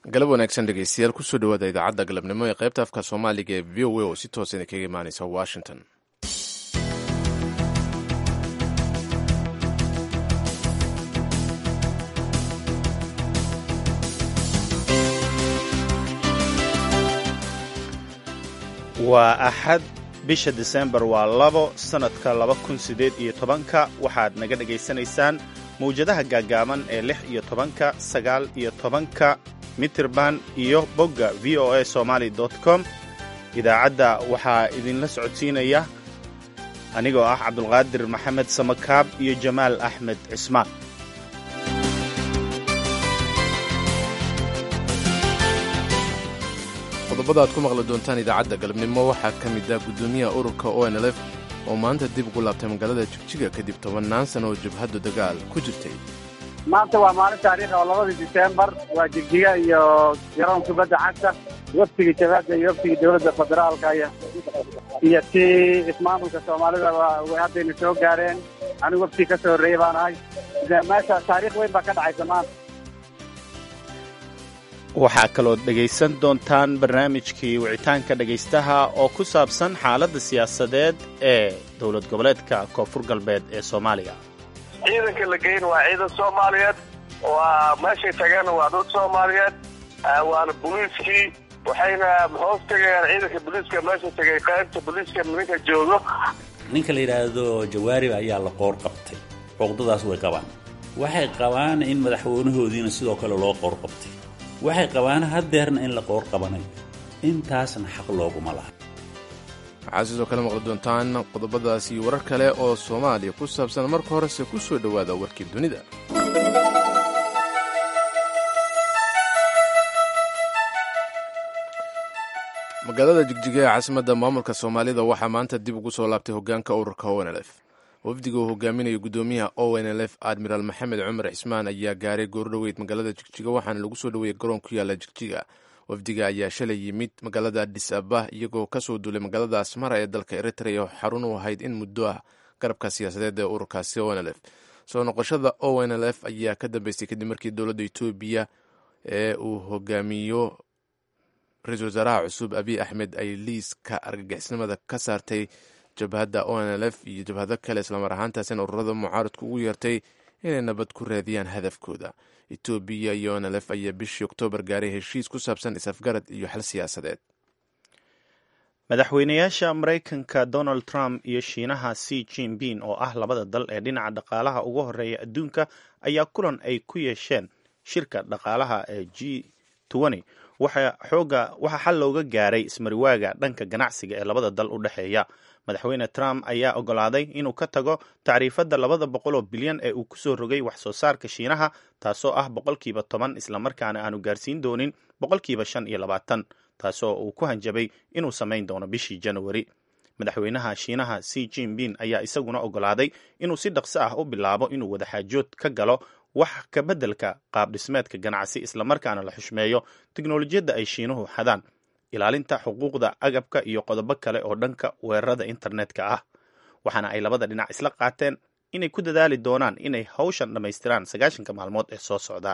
galab wanaagsan dhegeystayaal kusoo dhawaada idaacadda galabnimo ee qaybta afka soomaaliga ee v o a oo si toosan kaga imaaneysa washington. waa axad bisha disembar waa 2 sannadka 2018 waxaad naga dhegaysanaysaan mawjadaha gaagaaban ee 16 19 mitirban iyo bogga voa somali.com. idaacadda waxaa idinla socodsiinaya anigoo ah cabdulqaadir maxamed samakaab iyo jamaal axmed cismaan. qodobada aad ku maqli doontaan idaacadda galabnimo waxaa ka mid ah guddoomiyaha ururka ONLF oo maanta dib ugu laabtay magaalada jigjiga kadib 10 sano oo jabhaddu dagaal ku jirtay. maanta waa maalin taariikh oo 2 Diseembar waa jigjiga iyo garoonka kubadda cagta wafdiga jabhadda iyo wafdiga dowladda federaalka iyo tii ismaamulka Soomaalida way haddayna soo gaareen anigu wafdi ka soo horeeyay baan ahay meesha taariikh weyn baa ka dhacaysa maanta. waxaa kaloo dhegaysan doontaan barnaamijkii wicitaanka dhegaystaha oo ku saabsan xaaladda siyaasadeed ee dowlad goboleedka koonfur galbeed ee Soomaaliya. ciidanka la geyn waa ciidan Soomaaliyeed waa meeshay tageen waa dad Soomaaliyeed waana booliiskii waxayna hoos tagayaan ciidanka booliiska meesha tagay qaybta booliiska ninka joogo ninka la yiraahdo Jawaari ayaa la qoor qabtay qoqdadaas way qabaan waxay qabaan in madaxweynahoodiina sidoo kale loo qoor qabtay waxay qabaan hadeerna in la qoor qabanayo intaasna xaq looguma laha. waxaa sidoo kale maqli doontaan qodobadaas iyo warar kale oo Soomaaliya ku saabsan. marka horese ku soo dhowaada warkii dunida. magaalada jigjiga ee caasimadda maamulka Soomaalida waxaa maanta dib ugu soo laabtay hoggaanka ururka ONLF. wafdiga uu hogaaminayo guddoomiyaha ONLF admiral maxamed cumar cismaan ayaa gaaray goordhoweyd magaalada jigjiga waxaana lagu soo dhoweeyey garoon ku yaala jigjiga. wafdiga ayaa shalay yimid magaalada Addis Ababa iyagoo ka soo duulay magaalada Asmara ee dalka Eritrea oo xarun u ahayd in muddo ah garabka siyaasadeed ee ururkaasi ONLF. soo noqoshada ONLF ayaa ka dambeysay kadib markii dowladda Itoobiya ee uu hogaamiyo ra-iisul wasaaraha cusub Abiy Ahmed ay liiska argagixisnimada ka saartay jabhadda ONLF iyo jabhado kale islamar ahaantaasina ururada mucaaradku ugu yeertay inay nabad ku raadiyaan hadafkooda. Itoobiya iyo ONLF ayaa bishii Oktoobar gaaray heshiis ku saabsan is-afgarad iyo xal siyaasadeed. madaxweynayaasha Mareykanka Donald Trump iyo Shiinaha Xi Jinping oo ah labada dal ee dhinaca dhaqaalaha ugu horeeya adduunka ayaa kulan ay ku yeesheen shirka dhaqaalaha ee G20 waxa xal looga gaaray ismariwaaga dhanka ganacsiga ee labada dal u dhexeeya. madaxweyne Trump ayaa ogolaaday inuu ka tago tacriifadda 200 bilyan ee uu ku soo rogay wax soo saarka Shiinaha taasoo ah 10% isla markaana aanu gaarsiin doonin 25%, taasoo uu ku hanjabay inuu samayn doono bishii January. madaxweynaha Shiinaha Xi Jinping ayaa isaguna ogolaaday inuu si dhaqso ah u bilaabo inuu wadaxaajood ka galo wax ka beddelka qaab dhismeedka ganacsi isla markaana la xushmeeyo tiknoolajiyadda ay Shiinuhu xadaan, ilaalinta xuquuqda agabka iyo qodobo kale oo dhanka weerarada internetka ah. waxaana ay labada dhinac isla qaateen inay ku dadaali doonaan inay hawshan dhammaystiraan 90 maalmood ee soo socda.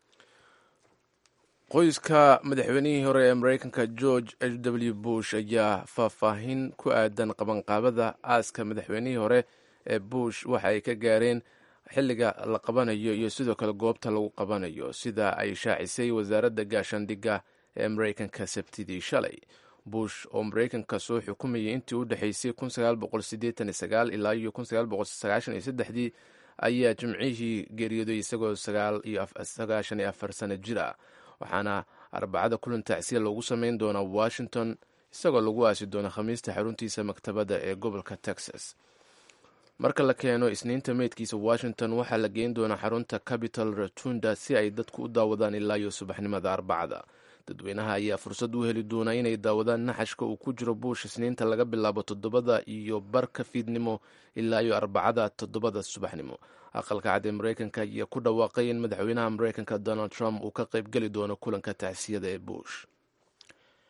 qoyska madaxweynihii hore ee Mareykanka George H.W. Bush ayaa faahfaahin ku aadan qabanqaabada aaska madaxweynihii hore ee Bush waxa ay ka gaareen xilliga la qabanayo iyo sidoo kale goobta lagu qabanayo sida ay shaacisay wasaaradda gaashaandhigga ee Mareykanka Sabtidii shalay. Bush oo Mareykanka soo xukumayay intii u dhaxaysay 1989 ilaa 1993 ayaa jimcihii geeriyooday isagoo 94 sano jir ah. waxaana arbacada kulan tacsiya loogu samayn doonaa Washington isagoo lagu aasi doona Khamiista xaruntiisa maktabadda ee gobolka Texas. marka la keeno isniinta meydkiisa Washington waxaa la geyn doonaa xarunta Capitol Rotunda si ay dadku u daawadaan ilaa iyo subaxnimada Arbacada. dadweynaha ayaa fursad u heli doona inay daawadaan naxashka uu ku jiro Bush isniinta laga bilaabo 7:15 fiidnimo ilaa iyo Arbacada 7 subaxnimo. aqalka cad ee Mareykanka ayaa ku dhawaaqay in madaxweynaha Mareykanka Donald Trump uu ka qayb gali doono kulanka tacsiyada ee Bush.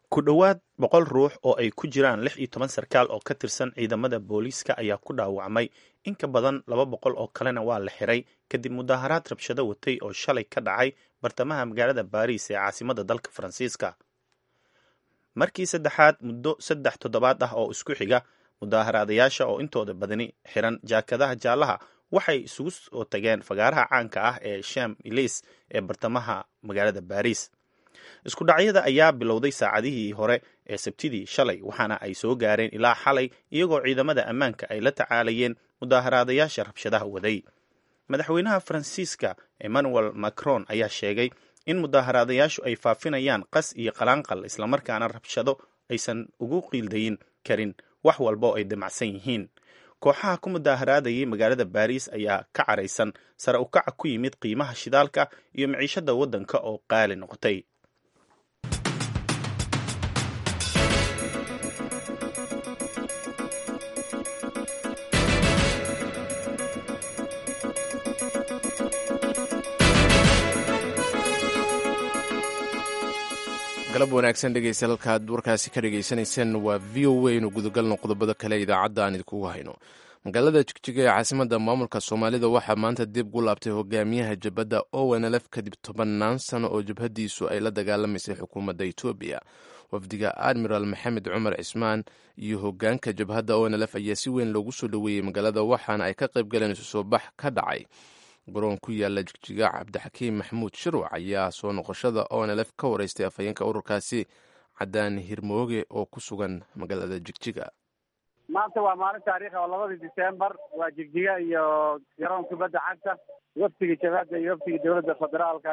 ku dhowaad 100 ruux oo ay ku jiraan 16 sarkaal oo ka tirsan ciidamada booliiska ayaa ku dhaawacmay, in ka badan 200 oo kalena waa la xiray kadib mudaharaad rabshado watay oo shalay ka dhacay bartamaha magaalada Baariis ee caasimadda dalka Faransiiska. markii saddexaad muddo 3 toddobaad ah oo isku xiga, mudaharaadayaasha oo intooda badani xiran jaakadaha jaallaha waxay isugu soo tageen fagaaraha caanka ah ee Champs-Élysées ee bartamaha magaalada Baariis. isku dhacyada ayaa bilowday saacadihii hore ee Sabtidii shalay, waxaana ay soo gaareen ilaa xalay iyagoo ciidamada ammaanka ay la tacaalayeen mudaharaadayaasha rabshadaha waday. madaxweynaha Faransiiska Emmanuel Macron ayaa sheegay in mudaharaadayaashu ay faafinayaan qas iyo qalaanqal, islamarkaana rabshado aysan ugu qiildayin karin wax walba ay damacsan yihiin. kooxaha ku mudaharaadayay magaalada Baariis ayaa ka caraysan sare u kaca ku yimid qiimaha shidaalka iyo maciishada waddanka oo qaali noqotay. galab wanaagsan dhegeystayaal, halkaad warkaasi ka dhegeysaneyseen waa v o a. inu gudagalno qodobada kale idaacadda aan idinkugu hayno. magaalada jigjiga ee caasimadda maamulka Soomaalida waxaa maanta dib gu laabtay hogaamiyaha jabhadda ONLF kadib 10 sano oo jabhadiisu ay la dagaalamaysay xukuumadda Itoobiya. wafdiga admiral maxamed cumar cismaan iyo hogaanka jabhadda ONLF ayaa si weyn loogu soo dhoweeyey magaalada, waxaana ay ka qayb galeen isu soo bax ka dhacay garoon ku yaala jigjiga. cabdixakiim maxamuud shirwac ayaa soo noqoshada ONLF ka wareystay afhayeenka ururkaasi cadaan hirmooge oo ku sugan magaalada jigjiga. maanta waa maalin taariikhi oo 2 Diseembar, waa jigjiga iyo garoonka kubadda cagta. wafdiga jabhadda iyo wafdiga dowladda federaalka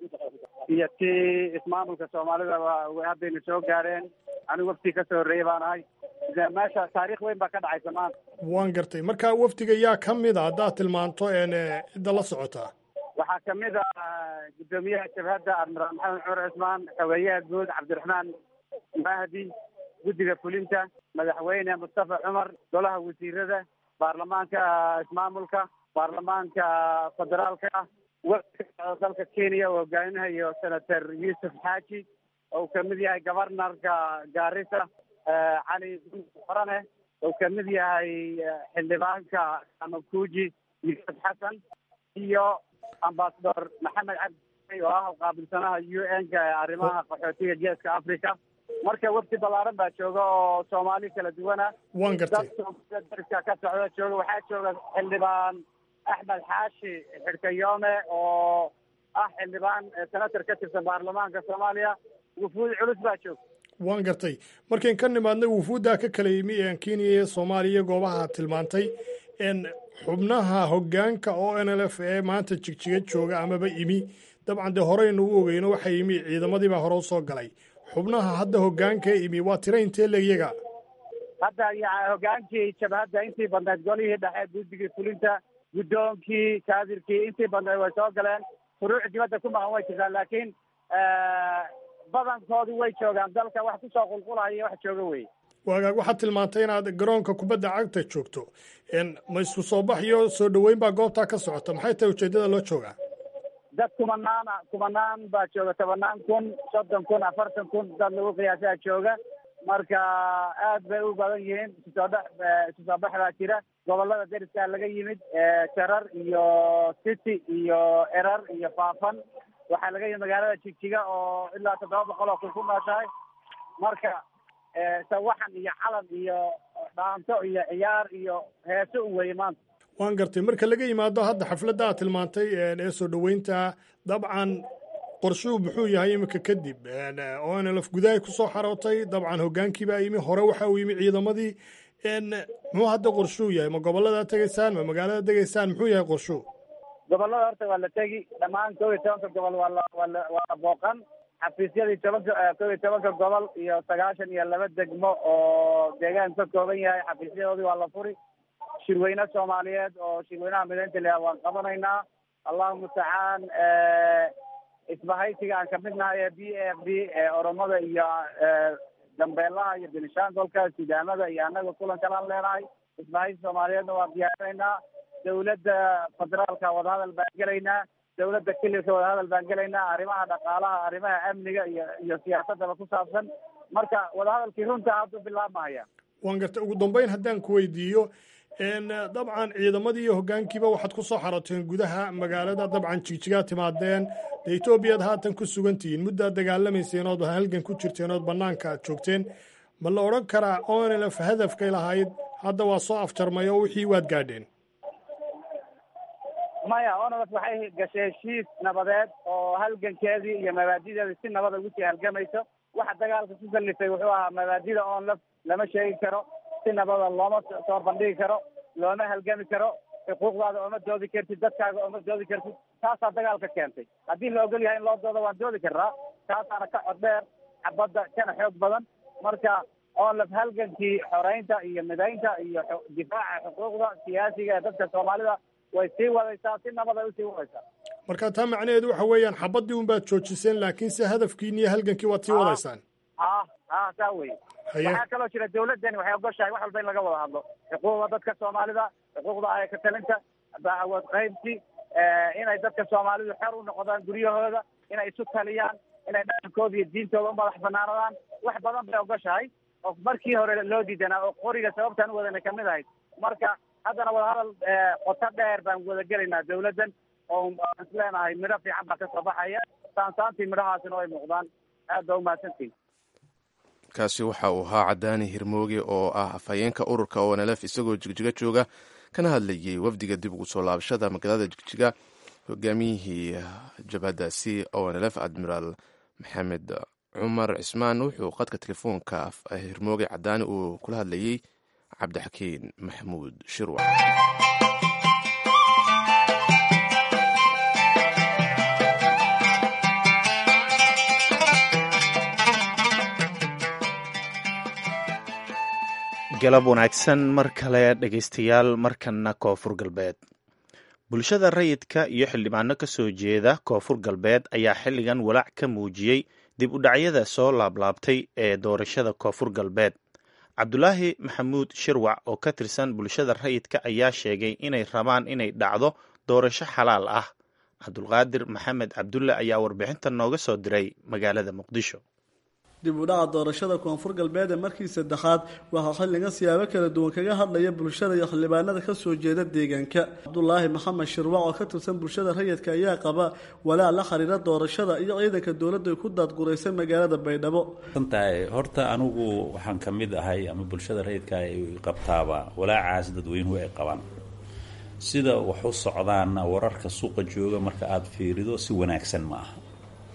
iyo tii ismaamulka Soomaalida way haddayna soo gaareen. anigu wafdiga ka soo horreeyay baan ahay. meesha taariikh weyn baa ka dhacaysa maanta. waan gartay. marka wafdiga yaa ka mid a haddaad tilmaanto cidda la socotaa? waxaa ka mid ah guddoomiyaha jabhadda admiral maxamed cumar cismaan, xogeeyaha guud cabdiraxmaan mahdi, guddiga fulinta madaxweyne mustafa cumar, golaha wasiirada, baarlamaanka ismaamulka, baarlamaanka federaalka ah, wafdiga dalka Kenya oo hogaaminayo senator Yusuf Xaaji oo ka mid yahay governorka Garissa cali farane oo ka mid yahay xildhibaanka Amakuji Yusuf Xasan iyo ambassador maxamed cabdi oo ah qaabilsanaha UN-ka arrimaha qaxootiga geeska Afrika. marka wafdi balaaran baa jooga oo Soomaali kala duwana. waan gartay. dadka ka socda jooga, waxaa jooga xildhibaan Axmed Xaashi Xirkayoome oo ah xildhibaan senator ka tirsan baarlamaanka Soomaaliya. wufuud culus baa jooga. waan gartay. markayn ka nimaadnay wufuudda ka kala yimi Kenya iyo Soomaaliya goobaha tilmaantay xubnaha hogaanka ONLF ee maanta jigjiga jooga amaba imi, dabcan dee horeynu u ogeyno waxa yimi ciidamadii baa hore u soo galay. xubnaha hadda hogaanka imi waa tira intee leeyaga? hadda hogaankii jabhadda intii badnayd, golihii dhexe, guddigii fulinta, guddoonkii, kaadirkii, intii badnayd way soo galeen. furuuc dibadda ku maqan way jirtaan, laakiin badankoodu way joogaan. dalka wax kusoo qulqulaya wax jooga wey. waagaag waxaad tilmaantay inaad garoonka kubadda cagta joogto. ma isku soo bax iyo soo dhoweyn baa goobtaa ka socota? maxay tahay ujeeddada loo joogaa? dad kumanaan baa jooga, 10 kun, 30 kun, 40 kun dad lagu qiyaasaa jooga. marka aad bay u badan yihiin. isu soo bax baa jira. gobolada deriskaa laga yimid, jarar iyo city iyo erar iyo faafan. waxaa laga yimid magaalada jigjiga oo ilaa 700 oo kun ku nooshahay. marka sawaxan iyo calan iyo dhaanto iyo ciyaar iyo heeso u weeye maanta. waan gartay. marka laga yimaado hadda xafladda aad tilmaantay ee soo dhoweynta, dabcan qorshuhu muxuu yahay iminka kadib? ONLF gudahay ku soo xarootay, dabcan hogaankii baa yimi, hore waxa uu yimi ciidamadii. muxuu hadda qorshuhu yahay? ma gobollada tegaysaan, ma magaalada degaysaan? muxuu yahay qorshuhu? gobollada horta waa la tegi dhammaan 12 gobol waa la booqan. xafiisyadii 12 gobol iyo 92 degmo oo deegaan ka kooban yahay, xafiisyadoodii waa la furi. shirweyne Soomaaliyeed oo shirweynaha mideynta leh waan qabanaynaa. allahu mustacaan. isbahaysiga aan ka midnahay ee BFD ee Oromada iyo Dambeelaha iyo Benishanguulka, Sidaamada iyo annaga kulan kalaan leenahay. isbahaysi Soomaaliyeedna waan diyaarinaynaa. dowladda federaalka wadahadal baan gelaynaa. dowladda kililka wadahadal baan gelaynaa. arrimaha dhaqaalaha, arrimaha amniga iyo siyaasadaba ku saabsan marka wadahadalkii runta haddu bilaabmahaya. waan gartay. ugu dambeyn haddaan ku weydiiyo dabcan ciidamadii iyo hoggaankiiba waxaad ku soo xarateen gudaha magaalada, dabcan jigjigaad timaadeen, dee etoobiyaad haatan ku sugan tihiin, muddaad dagaalamayseen ood halgan ku jirteen ood bannaanka aad joogteen. ma la odhan karaa ONLF hadafkay lahayd hadda waa soo afjarmay oo wixii waad gaadheen? maya, ONLF waxay gashay heshiis nabadeed oo halgankeedii iyo mabaadideedii si nabada ugu sii halgamayso. waxa dagaalka ku kallifay wuxuu ahaa mabaadida ONLF lama sheegi karo, si nabada looma soo bandhigi karo, looma halgami karo, xuquuqdaada ooma doodi kartid, dadkaaga ooma doodi kartid. taasaa dagaalka keentay. haddii la ogol yahay in loo doodo waan doodi karnaa, taasaana ka cod dheer, xabadda kana xoog badan. marka ONLF halgankii xoreynta iyo midaynta iyo difaaca xuquuqda siyaasiga ee dadka Soomaalida way sii wadaysaa, si nabad ay usii wadaysaa. marka taa macnaheedu waxa weeyaan xabaddii unbaad joojiseen, laakiinse hadafkiini iyo halgankii waad sii wadaysaan. saa weye. waxaa kaloo jira dawladdani waxay ogoshahay wax walba in laga wada hadlo, xuquuqda dadka Soomaalida, xuquuqda ay ka talinta, awood qaybsi, inay dadka Soomaalidu xor u noqdaan guryahooda, inay isu taliyaan, inay dhaqankooda iyo diintooda u madax banaanadaan. wax badan bay ogoshahay oo markii hore loo diidanaa oo qoriga sababtaan u wadana kamid ahayd. marka haddana wadahadal qoto dheer baan wada gelaynaa dawladdan oo aan isleenahay midho fiican baa ka soo baxaya. saansaantii midhahaasina way muuqdaan. aad baa umahadsantihin. kaasi waxa uu ahaa Cadaani Hirmooge oo ah afhayeenka ururka ONLF isagoo Jigjiga jooga, kana hadlayay wafdiga dib ugu soo laabashada magaalada Jigjiga. hogaamiyihii jabhadaasi ONLF Admiral Maxamed Cumar Cismaan wuxuu qadka telefoonka Hirmooge Cadaani uu kula hadlayay Cabdixakiin Maxamuud Shirwac. galab wanaagsan mar kale dhegaystayaal, markana koonfur galbeed. bulshada rayidka iyo xildhibaano ka soo jeeda koonfur galbeed ayaa xilligan walaac ka muujiyey dib u dhacyada soo laablaabtay ee doorashada koonfur galbeed. cabdulaahi maxamuud shirwac oo ka tirsan bulshada rayidka ayaa sheegay inay rabaan inay dhacdo doorasho xalaal ah. cabdulqaadir maxamed cabdulle ayaa warbixinta nooga soo diray magaalada muqdisho. dib u dhaca doorashada koonfur galbeed ee markii saddexaad waxaa xilligan siyaabo kala duwan kaga hadlaya bulshada iyo xildhibaanada ka soo jeeda deegaanka. cabdulaahi maxamed shirwac oo ka tirsan bulshada rayidka ayaa qaba walaac la xiriira doorashada iyo ciidanka dowladda ay ku daadguraysay magaalada baydhabo. horta anigu waxaan ka mid ahay ama bulshada rayidka ay qabtaaba walaacaas dadweynuhu ay qabaan. sida wax u socdaana wararka suuqa jooga marka aad fiirido si wanaagsan ma aha.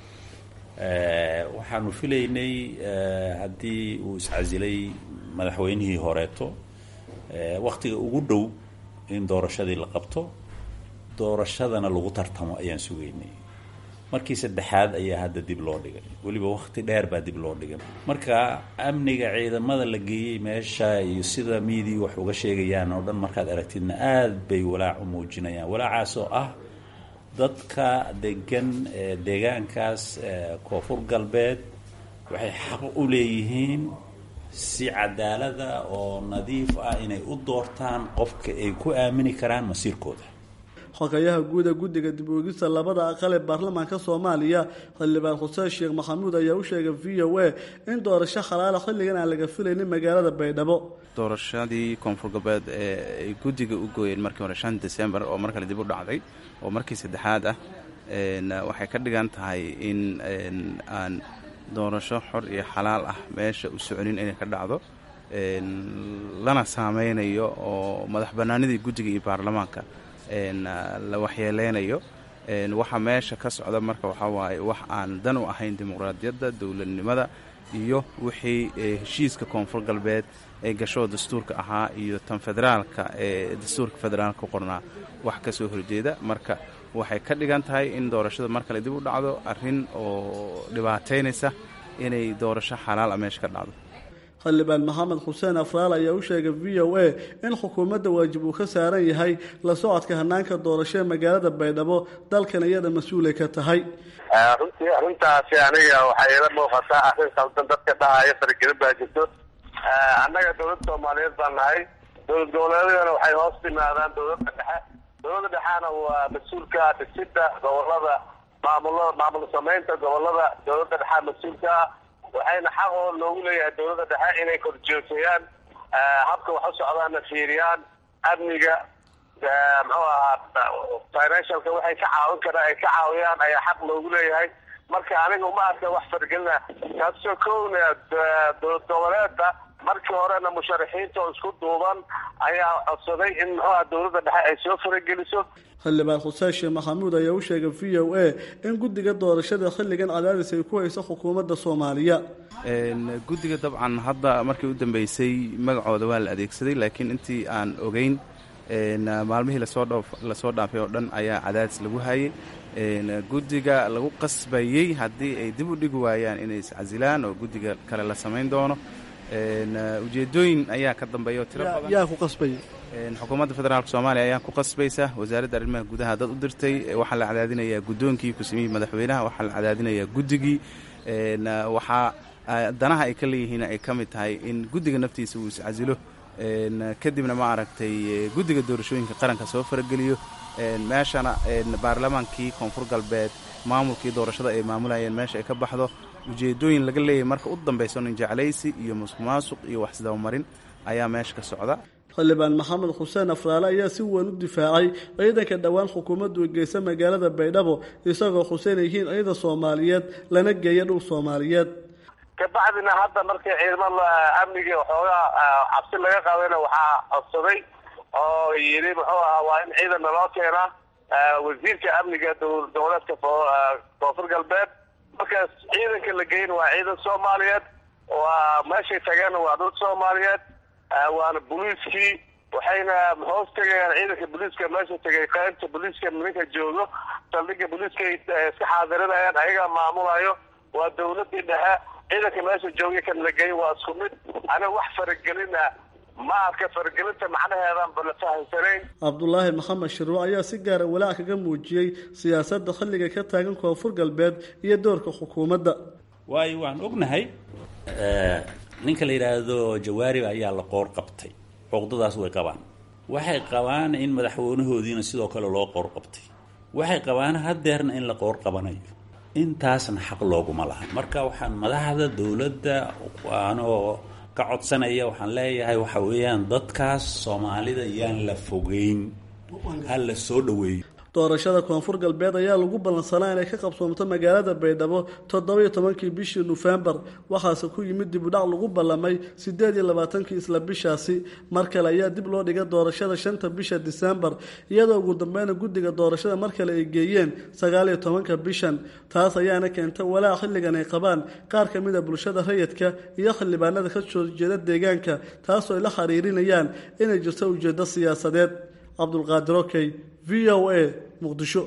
waxaanu filaynay haddii uu iscasilay madaxweynihii horeeto wakhtiga ugu dhow in doorashadii la qabto, doorashadana lagu tartamo ayaan sugaynay. markii saddexaad ayaa hadda dib loo dhigay, weliba wakhti dheer baa dib loo dhigay. marka amniga ciidamada la geeyey meesha iyo sida miidii wax uga sheegayaan oo dhan markaad aragtidna aad bay walaac u muujinayaan. walaacaas oo ah dadka degan deegaankaas koonfur galbeed waxay xaq u leeyihiin si cadaalada oo nadiif ah inay u doortaan qofka ay ku aamini karaan masiirkooda. xogayaha guud ee guddiga dib u eegista labada aqal ee baarlamaanka Soomaaliya xildhibaan Xuseen Sheekh Maxamuud ayaa u sheegay VOA in doorasho xalaal xilligan aan laga filaynin magaalada Baydhabo. doorashadii koonfur galbeed ee guddiga u gooyeen markii hore 5 December oo markale dib u dhacday oo markii saddexaad ah waxay ka dhigan tahay in aan doorasho xor iyo xalaal ah meesha u soconin inay ka dhacdo, lana saameynayo oo madax banaanidii guddiga iyo baarlamaanka la waxyeeleynayo. waxa meesha ka socda marka waxaa waaye wax aan dan u ahayn dimuqraadiyadda, dowladnimada iyo wixii heshiiska koonfur galbeed ee gasho dastuurka ahaa iyo tan federaalka ee dastuurka federaalka ku qornaa wax ka soo horjeeda. marka waxay ka dhigan tahay in doorashada mar kale dib u dhacdo, arrin oo dhibaateynaysa inay doorasho xalaal ah meesha ka dhacdo. xildhibaan maxamed xuseen afraal ayaa u sheegay VOA in xukuumadda waajib uu ka saaran yahay la socodka hanaanka doorasho ee magaalada Baydhabo, dalkan iyada mas-uulay ka tahay. runtii arrintaasi aniga waxay ila muuqataa arrin khaldan dadka dhahaya faragelin baa jirto. annaga dowladda Soomaaliyeed baan nahay, dowlad goboleedyadana waxay hoos timaadaan dowladda dhexe. dowladda dhexena waa mas-uulka dhisidda gobolada, maamul samaynta gobolada. dowladda dhexe mas-uulka waxayna xaq oo loogu leeyahay dowladda dhexe inay korjoogteeyaan habka wax u socdaana fiiriyaan amniga muxuu ahaa financialka waxay ka caawin karaan ay ka caawiyaan ayaa xaq loogu leeyahay. marka aniga uma arka wax fargelina kaasoo kowna dowlad goboleedka markii horena musharaxiinta oo isku duuban ayaa codsaday in muxuuha dowladda dhexe ay soo farageliso. xildhibaan xuseen sheekh maxamuud ayaa u sheegay v o a in guddiga doorashada xilligan cadaadis ay ku hayso xukuumadda soomaaliya. guddiga dabcan hadda markii u dambeysay magacooda waa la adeegsaday, laakiin intii aan ogeyn maalmihii lasoo dhaafay oo dhan ayaa cadaadis lagu hayay. guddiga lagu qasbayey haddii ay dib u dhigi waayaan inay iscasilaan oo guddiga kale la samayn doono. ujeedooyin ayaa ka dambeeya oo tiro badan. yaa ku qasbaya? xukuumadda federaalka soomaaliya ayaa ku qasbaysa. wasaaradda arrimaha gudaha dad u dirtay. waxaa la cadaadinayaa guddoonkii ku-samiyey madaxweynaha. waxaa la cadaadinayaa guddigii. waxaa danaha ay ka leeyihiin ay ka mid tahay in guddiga naftiisa uu iscasilo, kadibna ma aragtay guddiga doorashooyinka qaranka soo farageliyo. meeshana baarlamaankii koonfur galbeed maamulkii doorashada ay maamulayeen meesha ay ka baxdo. ujeedooyin laga leeyahay marka u dambayso nin jeclaysi iyo musuq maasuq iyo wax isdabamarin ayaa meesha ka socda. xildhibaan maxamed xuseen afraale ayaa si weyn u difaacay ciidanka dhowaan xukuumaddu ay geysa magaalada baydhabo, isagoo xuseen yihiin ciidan soomaaliyeed lana geeya dhul soomaaliyeed. kabacdina hadda markii ciidamada amniga waxoogaa cabsi laga qaadayna waxaa codsaday oo yidhi muxuu ahaa waa in ciidan naloo keenaa wasiirka amniga dowladka koonfur galbeed. markaas ciidanka la geyn waa ciidan soomaaliyeed, waa meeshay tageenna waa dad soomaaliyeed, waana booliiskii. waxayna hoos tegayaan ciidanka booliiska meesha tegay qaybta booliiska ninka joogo saldhigga booliiska iska xaadirinayaan, ayagaa maamulayo. waa dowladii dhexe. ciidanka meesha joogay kan la geey waa isku mid. aniga wax faragelina ma arka. faragelinta macnaheedan ba la fahamsanayn. cabdulaahi maxamed shirwac ayaa si gaara walaac kaga muujiyey siyaasadda xilliga ka taagan koonfur galbeed iyo doorka xukuumadda. waayo waan ognahay ninka la yidhaahdo jawaari ayaa la qoor qabtay. cuqdadaas way qabaan. waxay qabaan in madaxweynahoodiina sidoo kale loo qoor qabtay. waxay qabaan hadeerna in la qoor qabanayo. intaasna xaq looguma lahan. marka waxaan madaxda dowladda anoo ka codsanaya waxaan leeyahay waxa weeyaan dadkaas soomaalida yaan la fogeyn, ha la soo dhoweeyo. doorashada koonfur galbeed ayaa lagu ballansanaa inay ka qabsoomto magaalada baydhabo 17kii bishii Nofeembar, waxaase ku yimid dib u dhac lagu ballamay 28kii isla bishaasi. mar kale ayaa dib loo dhigay doorashada 5 bisha Diseembar, iyadoo ugu dambeyn guddiga doorashada mar kale ay geeyeen 19 bishan. taas ayaana keentay walaac xilligan ay qabaan qaar ka mid ah bulshada rayidka iyo xildhibaanada ka soo jeeda deegaanka, taasoo ay la xiriirinayaan inay jirto ujeedo siyaasadeed. Cabdulqaadir Okey, VOA, Muqdisho.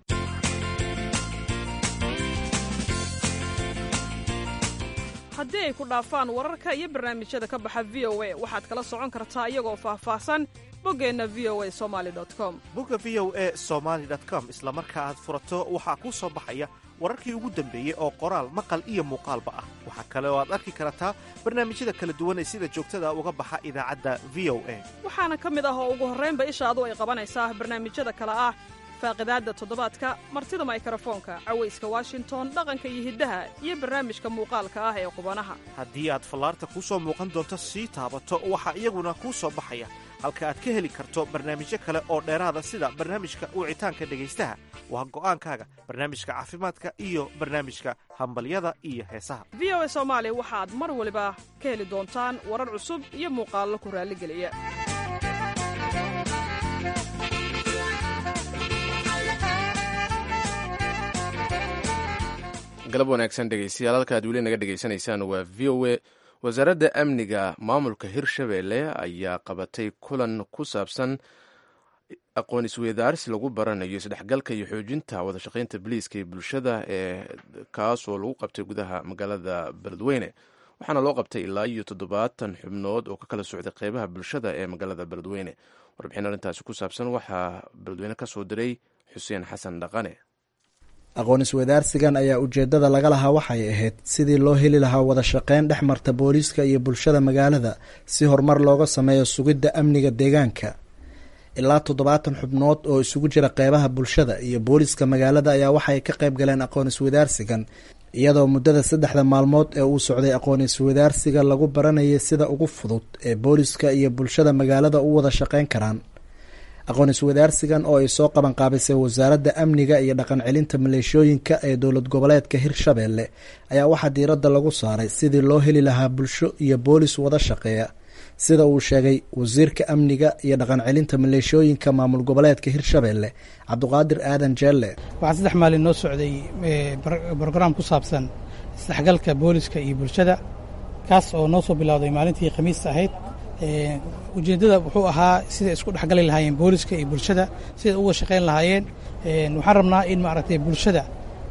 haddii ay ku dhaafaan wararka iyo barnaamijyada ka baxa VOA waxaad kala socon kartaa iyagoo faahfaahsan boggeenna voasomali.com. bogga voasomali.com isla marka aad furato waxaa kuu soo baxaya wararkii ugu dambeeyey oo qoraal maqal iyo muuqaalba ah. waxaa kale oo aad arki kartaa barnaamijyada kala duwan ee sida joogtada uga baxa idaacadda VOA. waxaana ka mid ah oo ugu horraynba ishaadu ay qabanaysaa barnaamijyada kale ah faaqidaadda toddobaadka, martida mikrofoonka, cawayska Washington, dhaqanka iyo hiddaha, iyo barnaamijka muuqaalka ah ee qubanaha. haddii aad fallaarta kuu soo muuqan doonto sii taabato waxaa iyaguna kuu soo baxaya halka aad ka heli karto barnaamijyo kale oo dheeraada sida barnaamijka wicitaanka dhegaystaha, waa go'aankaaga, barnaamijka caafimaadka iyo barnaamijka hambalyada iyo heesaha. VOA Soomaali waxaad mar waliba ka heli doontaan warar cusub iyo muuqaallo ku raalligeliya. galab wanaagsan dhegeystayaal, halka aad weli naga dhegaysanaysaan waa v o a. wasaaradda amniga maamulka hirshabeelle ayaa qabatay kulan ku saabsan aqoon isweydaarsi lagu baranayo isdhexgalka iyo xoojinta wadashaqeynta biliiska iyo bulshada kaasoo lagu qabtay gudaha magaalada beledweyne. waxaana loo qabtay ilaa iyo 70 xubnood oo ka kala socday qeybaha bulshada ee magaalada beledweyne. warbixin arrintaasi ku saabsan waxaa beledweyne ka soo diray xuseen xasan dhaqane. aqoon isweydaarsigan ayaa ujeedada laga lahaa waxay ahayd sidii loo heli lahaa wada shaqeyn dhex marta booliiska iyo bulshada magaalada si horumar looga sameeyo sugidda amniga deegaanka. ilaa 70 xubnood oo isugu jira qeybaha bulshada iyo booliiska magaalada ayaa waxay ka qayb galeen aqoon isweydaarsigan, iyadoo muddada 3 maalmood ee uu socday aqoon iswadaarsiga lagu baranayay sida ugu fudud ee booliska iyo bulshada magaalada u wada shaqeyn karaan. aqoon iswadaarsigan oo ay soo qaban qaabisay wasaaradda amniga iyo dhaqan celinta maleeshooyinka ee dowlad goboleedka Hirshabelle ayaa waxaa diiradda lagu saaray sidii loo heli lahaa bulsho iyo boolis wada shaqeeya, sida uu sheegay wasiirka amniga iyo dhaqan celinta maleeshooyinka maamul goboleedka Hirshabelle Cabdiqaadir Aadan Jeelle. waxaa 3 maalin noo socday program ku saabsan isdhexgalka booliska iyo bulshada, kaas oo noo soo bilowday maalintii Khamiista ahayd. ujeedada wuxuu ahaa sida isku dhexgali lahaayeen booliska iyo bulshada, sida uga shaqeyn lahaayeen. waxaan rabnaa in maaragtay bulshada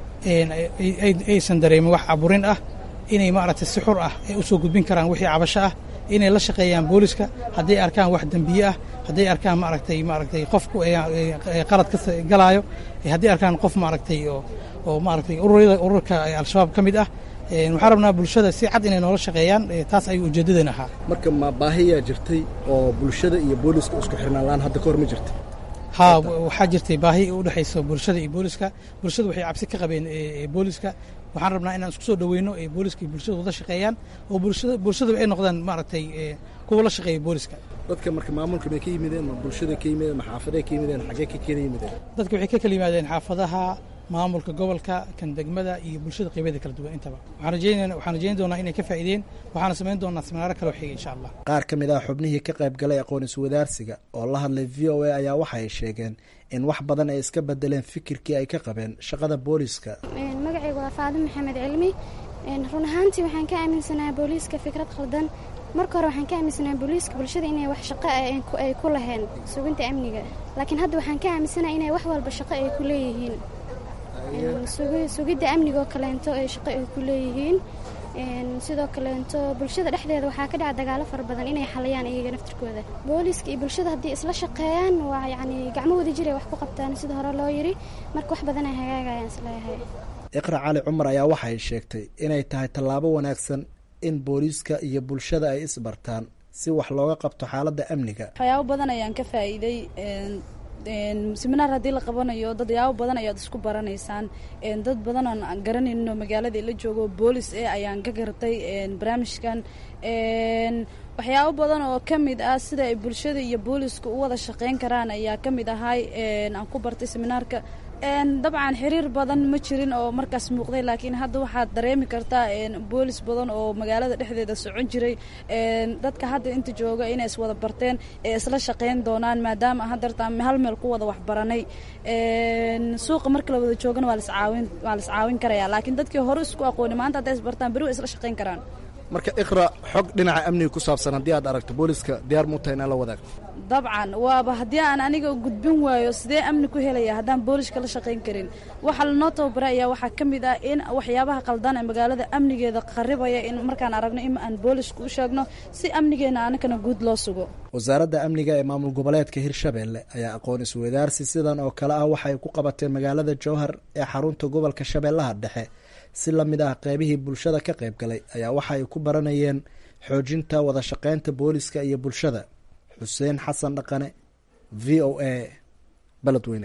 aysan dareemin wax caburin ah, inay maaragtay si xur ah ay u soo gudbin karaan wixii cabasho ah, inay la shaqeeyaan booliska hadday arkaan wax dembiye ah, hadday arkaan maaragtay qofku qalad ka galaayo, hadday arkaan qof maaragtay oo maaragtay ururka al-shabaab ka mid ah. waxaan rabnaa bulshada si cad inay noola shaqeeyaan, taas ayuu ujeedadan ahaa. marka ma baahiyaa jirtay oo bulshada iyo booliska isku xirnaan laan hadda kahor ma jirta? haa, waxaa jirtay baahi u dhexaysa bulshada iyo booliska. bulshada waxay cabsi ka qabeen booliska. waxaan rabnaa inaan isku soo dhaweyno booliska iyo bulshada wada shaqeeyaan, oo bulshada ay noqdaan maaragtay kuwa la shaqeeya booliska. dadka marka maamulka bay ka yimideen, ma bulshada ka yimideen, ma xaafaday ka yimideen, xaggee ka kala yimideen? dadka waxay ka kala yimaadeen xaafadaha, maamulka gobolka, kan degmada iyo bulshada qaybadeeda kala duwan intaba. waxaan rajayn doonaa inay ka faa'iideen, waxaana samayn doonaa seminaaro kale oo xiga insha Allah. qaar ka mid ah xubnihii ka qayb galay aqoon iswadaarsiga oo la hadlay VOA ayaa waxay sheegeen in wax badan ay iska bedeleen fikirkii ay ka qabeen shaqada booliska. magacaygu waa Faadimo Maxamed Cilmi. run ahaantii waxaan ka aaminsanahay booliska fikrad khaldan. marka hore waxaan ka aaminsanahay booliska bulshada inay wax shaqo ay ku lahayn suginta amniga, laakiin hadda waxaan ka aaminsanahay inay wax walba shaqo ay ku leeyihiin. sugidda amniga oo kaleento ay shaqo ay ku leeyihiin. sidoo kaleento bulshada dhexdeeda waxaa ka dhaca dagaalo fara badan inay xaliyaan iyaga naftirkooda. booliska iyo bulshada haddii isla shaqeeyaan waa yacni gacmahooda jiray wax ku qabtaan sida hore loo yiri, marka wax badan ay hagaagayaan isleeyahay. Iqra Cali Cumar ayaa waxay sheegtay inay tahay tallaabo wanaagsan in booliska iyo bulshada ay isbartaan si wax looga qabto xaaladda amniga. waxyaabo badan ayaan ka faa'iiday. seminaar haddii la qabanayo dadyaabo badan ayaad isku baranaysaan. dad badan oon aan garanayno magaalada la joogo boolis ayaan ka gartay barnaamijkan. waxyaabo badan oo ka mid ah sida ay bulshada iyo booliska u wada shaqeyn karaan ayaa ka mid ahay aan ku bartay seminaarka. dabcan xiriir badan ma jirin oo markaas muuqday, laakiin hadda waxaad dareemi kartaa boolis badan oo magaalada dhexdeeda socon jiray. dadka hadda inta jooga inay iswada barteen ee isla shaqeyn doonaan, maadaama haddeertaan hal meel ku wada waxbaranay. suuqa marka la wada joogana waa la iscaawin karaya, laakiin dadkii hore isku aqooni maanta hadday isbartaan beri way isla shaqeyn karaan. marka Iqra, xog dhinaca amniga ku saabsan haddii aad aragto booliska diyaar mu tahay inaad la wadaagto? dabcan waaba haddii aan aniga gudbin waayo sidee amni ku helaya haddaan booliska la shaqayn karin. waxa lanoo tababaraya waxaa ka mid ah in waxyaabaha qaldan ee magaalada amnigeeda qaribaya in markaan aragno in aan booliska u sheegno si amnigeena anakana guud loo sugo. wasaaradda amniga ee maamul goboleedka Hirshabelle ayaa aqoon isweydaarsi sidan oo kale ah waxay ku qabatay magaalada Jowhar ee xarunta gobolka Shabeellaha Dhexe. si la mid ah qaybihii bulshada ka qayb galay ayaa waxa ay ku baranayeen xoojinta wada shaqeynta booliska iyo bulshada. Xuseen Xasan Dhaqane, VOA, Beledweyne.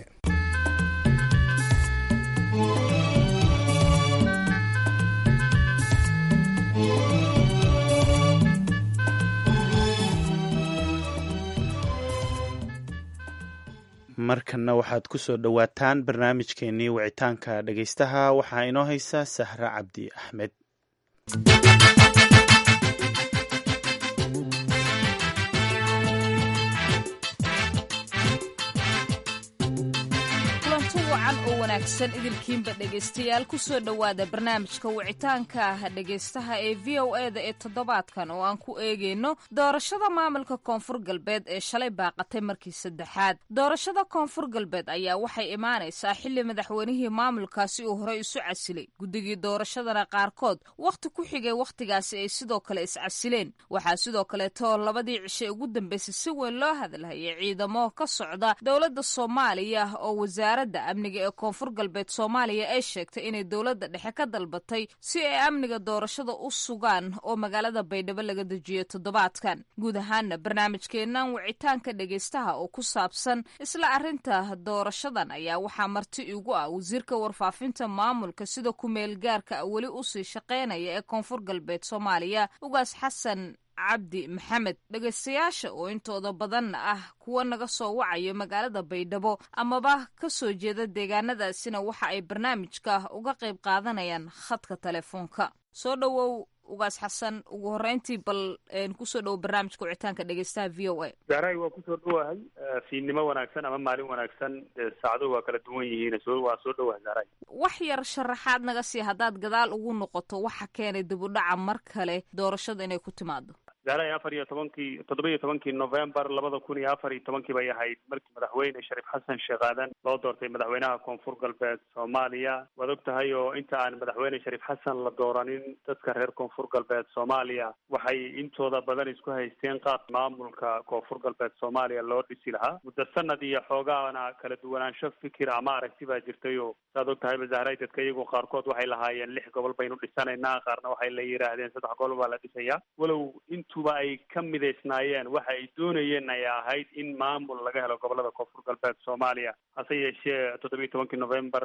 markana waxaad ku soo dhowaataan barnaamijkeenii wicitaanka dhegaystaha. waxaa inoo haysa Sahra Cabdi Axmed. oo wanaagsan idilkiinba dhegaystayaal ku soo dhowaada barnaamijka wicitaanka dhegaystaha ee VOA-da ee toddobaadkan oo aan ku eegayno doorashada maamulka koonfur galbeed ee shalay baaqatay markii saddexaad. doorashada koonfur galbeed ayaa waxay imaanaysaa xilli madaxweynihii maamulkaasi uu horey isu casilay, guddigii doorashadana qaarkood wakhti ku xigay wakhtigaasi ay sidoo kale iscasileen. waxaa sidoo kaleeto labadii cishe ugu dambeysay si weyn loo hadalhayay ciidamo ka socda dowladda Soomaaliya oo wasaaradda amniga amniga ee koonfur galbeed soomaaliya ay sheegtay inay dowladda dhexe ka dalbatay si ay amniga doorashada u sugaan oo magaalada baydhabo laga dejiyo toddobaadkan. guud ahaana barnaamijkeennan wicitaanka dhegaystaha oo ku saabsan isla arrinta doorashadan ayaa waxaa marti igu ah wasiirka warfaafinta maamulka sida ku-meel gaarka weli usii shaqaynaya ee koonfur galbeed soomaaliya ugaas xasan cabdi maxamed. dhegaystayaasha oo intooda badanna ah kuwa naga soo wacayo magaalada baydhabo amaba ka soo jeeda deegaanadaasina waxa ay barnaamijka uga qayb qaadanayaan khadka telefoonka. soo dhowow ugaas xasan, ugu horreyntii bal kusoo dhowo barnaamijka wicitaanka dhegaystaha v o a. zahray waa kusoo dhowahay fiidnimo wanaagsan ama maalin wanaagsan, saacaduhu waa kala duwan yihiin, waa soo dhowahay zahray. wax yar sharaxaad naga sii haddaad gadaal ugu noqoto waxa keenay dib u dhaca mar kale doorashada inay ku timaado. zahray 7 November 2014 bay ahayd markii madaxweyne Shariif Xasan Sheekh Aadan loo doortay madaxweynaha koonfur galbeed Soomaaliya. waad ogtahay oo inta aan madaxweyne Shariif Xasan la dooranin dadka reer koonfur galbeed Soomaaliya waxay intooda badan isku haysteen qaab maamulka koonfur galbeed Soomaaliya loo dhisi lahaa. muddo sanad iyo xoogaana kala duwanaansho fikir ama aragti baa jirtay oo saad ogtahay zahray dadka iyagu qaarkood waxay lahaayeen 6 gobol baynu dhisanaynaa, qaarna waxay la yiraahdeen 3 gobol baa la dhisayaa. walow intuba ay ka midaysnaayeen waxa ay doonayeen ay ahayd in maamul laga helo gobolada koonfur galbeed Soomaaliya. hase yeeshee 17 November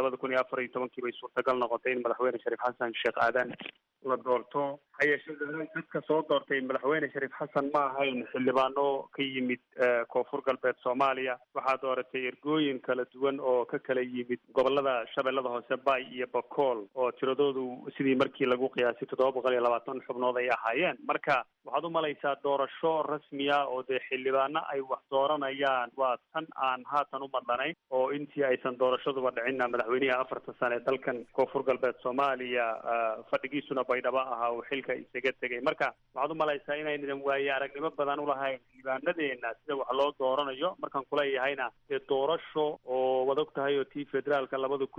2014 bay suurtagal noqotay in madaxweyne Shariif Xasan Sheekh Aadan la doorto. hayeeshee dadka soo doortay madaxweyne Shariif Xasan ma ahayn xildhibaano ka yimid koonfur galbeed Soomaaliya. waxaa dooratay ergooyin kala duwan oo ka kala yimid gobolada Shabeellada Hoose, Bay iyo Bakool oo tiradoodu sidii markii lagu qiyaasay 720 xubnood ay ahaayeen. marka waxaad u malaysaa doorasho rasmiya oo dee xildhibaano ay wax dooranayaan waa tan aan haatan u madlanayn, oo intii aysan doorashaduba dhicinna madaxweynihii 4 sano ee dalkan koonfur galbeed Soomaaliya fadhigiisuna baydhabo ahaa uu xilka isaga tegay. marka waxaad u malaysaa inaynan waaye aragnimo badan ulahayn xildhibaanadeena sida wax loo dooranayo. markaan kuleeyahayna dee doorasho oo wad og tahay oo tii federaalka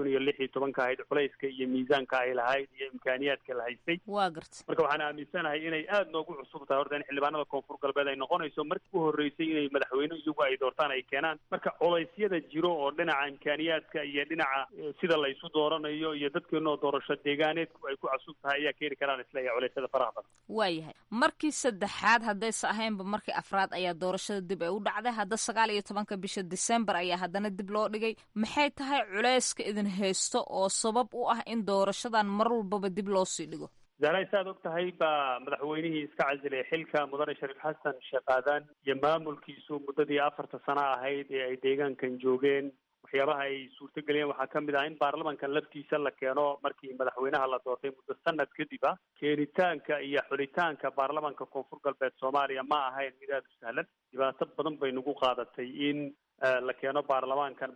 2016 ahayd culayska iyo miisaanka ay lahayd iyo imkaaniyaadka la haystay. waa garta. marka waxaan aaminsanahay inay aada noogu cusub tahay horta in xildhibaanada koonfur galbeed ay noqonayso markii u horreysay inay madaxweyne iyagu ay doortaan ay keenaan. marka culeysyada jiro oo dhinaca imkaaniyaadka iyo dhinaca sida la isu dooranayo iyo dadkeena oo doorasho deegaaneedku ay ku cusub tahay ayaa keeni karaan isleeyahay culeysyada faraha badan. waayahay markii saddexaad haddaysa ahaynba markii afraad ayaa doorashada dib ay u dhacday. hadda 19 bisha December ayaa haddana dib loo dhigay. maxay tahay culeyska idin haysto oo sabab u ah in doorashadan mar walbaba dib loo sii dhigo? zahray saad og tahay baa madaxweynihii iska casilay xilka mudane Shariif Xasan Sheekh Aadan iyo maamulkiisu muddadii 4 sano ahayd ee ay deegaankan joogeen. waxyaabaha ay suurtageliyeen waxaa ka mid ah in baarlamanka laftiisa la keeno markii madaxweynaha la doortay muddo sanad kadib ah. keenitaanka iyo xulitaanka baarlamanka koonfur galbeed Soomaaliya ma ahayn mid aad u sahlan. dhibaato badan bay nagu qaadatay in la keeno baarlamaankan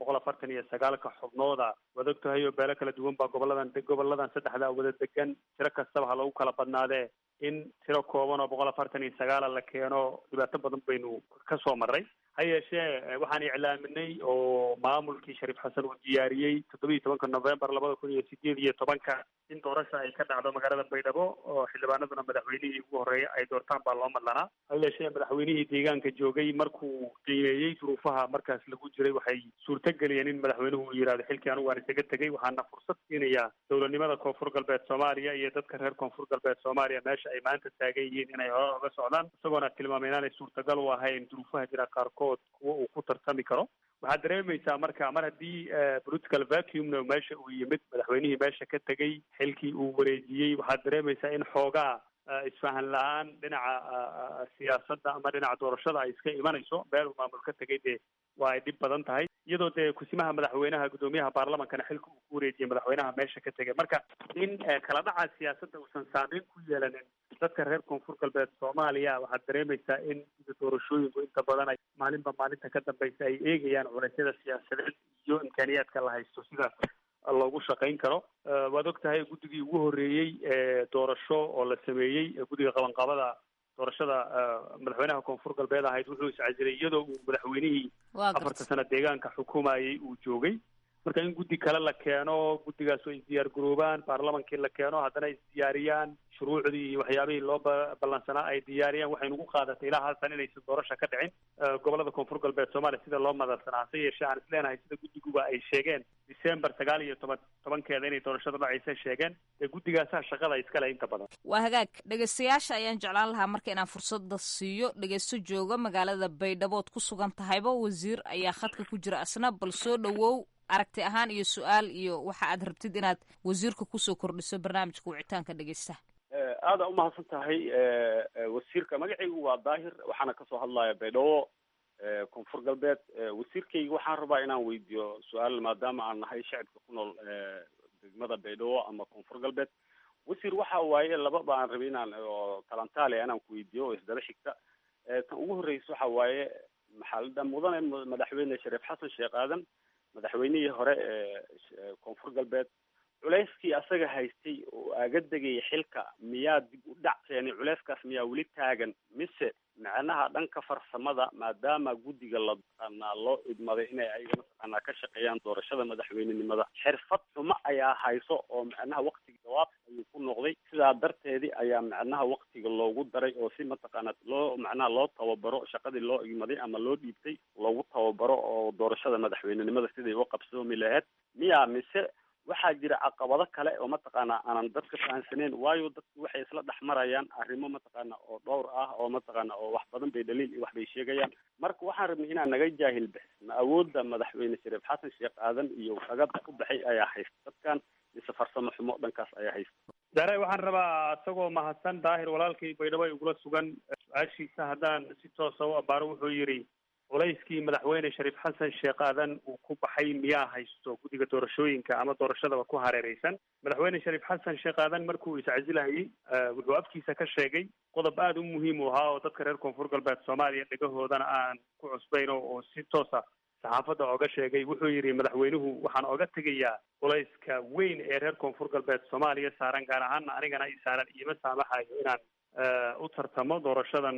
149 xubnooda. waad og tahay oo beelo kala duwan baa goboladan saddexda wada degan. tiro kastaba ha lagu kala badnaadee in tiro kooban oo 149 la keeno dhibaato badan baynu ka soo marray. ha yeeshee waxaan iclaaminay oo maamulkii Shariif Xasan uu diyaariyey 17 November 2018 in doorasho ay ka dhacdo magaalada Baydhabo oo xildhibaanaduna madaxweynihii ugu horeeyay ay doortaan baa loo madlanaa. ha yeeshee madaxweynihii deegaanka joogay markuu qiimeeyey duruufaha markaas lagu jiray waxay suurtageliyeen in madaxweynuhu uu yidhaahdo xilkii anigu waan isaga tegay. waxaana fursad siinayaa dowladnimada koonfur galbeed Soomaaliya iyo dadka reer koonfur galbeed Soomaaliya meesha ay maanta taagan yihiin inay hore uga socdaan, isagoona tilmaamay inaanay suurtagal u ahayn duruufaha jira qaarkood kuwa uu ku tartami karo. waxaad dareemaysaa marka mar haddii political vacuumna meesha uu yimid, madaxweynihii meesha ka tegay, xilkii uu wareejiyey, waxaad dareemaysaa in xoogaa isfahan la-aan dhinaca siyaasadda ama dhinaca doorashada ay iska imanayso. meel uu maamul ka tegay dee waa ay dhib badan tahay, iyadoo dee kusimaha madaxweynaha guddoomiyaha baarlamankana xilka uu ku wareejiyey madaxweynaha meesha ka tegay. marka in kala dhaca siyaasadda uusan saameyn ku yeelanin dadka reer koonfur galbeed Soomaaliya waxaad dareemaysaa in sida doorashooyinku inta badan ay maalinba maalinta ka dambaysa ay eegayaan culeysyada siyaasadeed iyo imkaaniyaadka la haysto sida loogu shaqayn karo. waad og tahay guddigii ugu horreeyey ee doorasho oo la sameeyey guddiga qabanqabada doorashada madaxweynaha koonfur galbeed ahayd wuxuu iscasilay iyadoo uu madaxweynihii 4 sano deegaanka xukumayay uu joogay. marka in guddi kale la keeno, guddigaas oo isdiyaar garoobaan, baarlamankii la keeno, haddana isdiyaariyaan, shuruucdii iyo waxyaabihii loo ballansanaa ay diyaariyaan, waxay nagu qaadatay ilaa haatan inaysan doorasho ka dhicin gobolada koonfur galbeed soomaaliya sida loo madalsanaa. hase yeeshee aan isleenahay sida guddiguba ay sheegeen December 19 inay doorashada dhacaysa sheegeen, dee guddigaasaa shaqada iskale inta badan. waa hagaag dhegeystayaasha ayaan jeclaan lahaa marka inaan fursada siiyo dhegeysto jooga magaalada Baydhabo ku sugan tahayba wasiir ayaa khadka ku jira asna, bal soo dhawow aragti ahaan iyo su-aal iyo waxa aad rabtid inaad wasiirka kusoo kordhiso barnaamijka wicitaanka dhegeystaha. aada umahadsan tahay wasiirka. magacaygu waa daahir, waxaana kasoo hadlaya Baydhabo koonfur galbeed. wasiirkayga waxaan rabaa inaan weydiiyo su-aal maadaama aan nahay shacabka ku nool degmada Baydhabo ama koonfur galbeed. wasiir waxa waaye laba baan rabay inaan oo talantaale inaan ku weydiiyo oo isdaba xigta. tan ugu horreysa waxa waaye maxalada mudane madaxweyne Shariif Xasan Sheekh Aadan, madaxweynihii hore koonfur galbeed, culayskii asaga haystay oo aaga degay xilka miyaa dib u dhac keenay? culayskaas miyaa weli taagan mise macnaha dhanka farsamada maadaama guddiga loo idmaday inay ayaga mataqaanaa ka shaqeeyaan doorashada madaxweynenimada, xirfad xumo ayaa hayso oo macnaha waqtiga jawaab ayuu ku noqday, sidaa darteedii ayaa macnaha waqtiga loogu daray oo si mataqaanaa loo tababaro shaqadii loo idmaday ama loo dhiibtay loogu tababaro oo doorashada madaxweynenimada siday u qabsoomi lahayd miyaa mise waxaa jira caqabado kale oo mataqaanaa aanan dadka fahansaneyn? waayo dadku waxay isla dhex marayaan arrimo mataqaana oo dhowr ah oo mataqaana oo wax badan bay dhaliil iyo wax bay sheegayaan. marka waxaan rabnay inaan naga jaahil bixisna awoodda madaxweyne Shariif Xasan Sheekh Aadan iyo agabka ku baxay ayaa haysta dadkan mise farsamo xumo dhankaas ayaa haysta? daare waxaan rabaa isagoo mahadsan daahir walaalkay Baydhabo igula sugan su-aashiisa haddaan si toosa u abaaro. wuxuu yidhi culayskii madaxweyne Shariif Xasan Sheekh Aadan uu ku baxay miyaa haysto guddiga doorashooyinka ama doorashadaba ku hareereysan? madaxweyne Shariif Xasan Sheekh Aadan markuu iscasilahayay wuxuu afkiisa ka sheegay qodob aada u muhiim u ahaa oo dadka reer koonfur galbeed Soomaaliya dhegahoodana aan ku cusbayn oo si toosa saxaafadda oga sheegay. wuxuu yidhi madaxweynuhu waxaan oga tegayaa culayska weyn ee reer koonfur galbeed Soomaaliya saaran, gaar ahaana anigana i saaran, iima saamaxayo inaan u tartamo doorashadan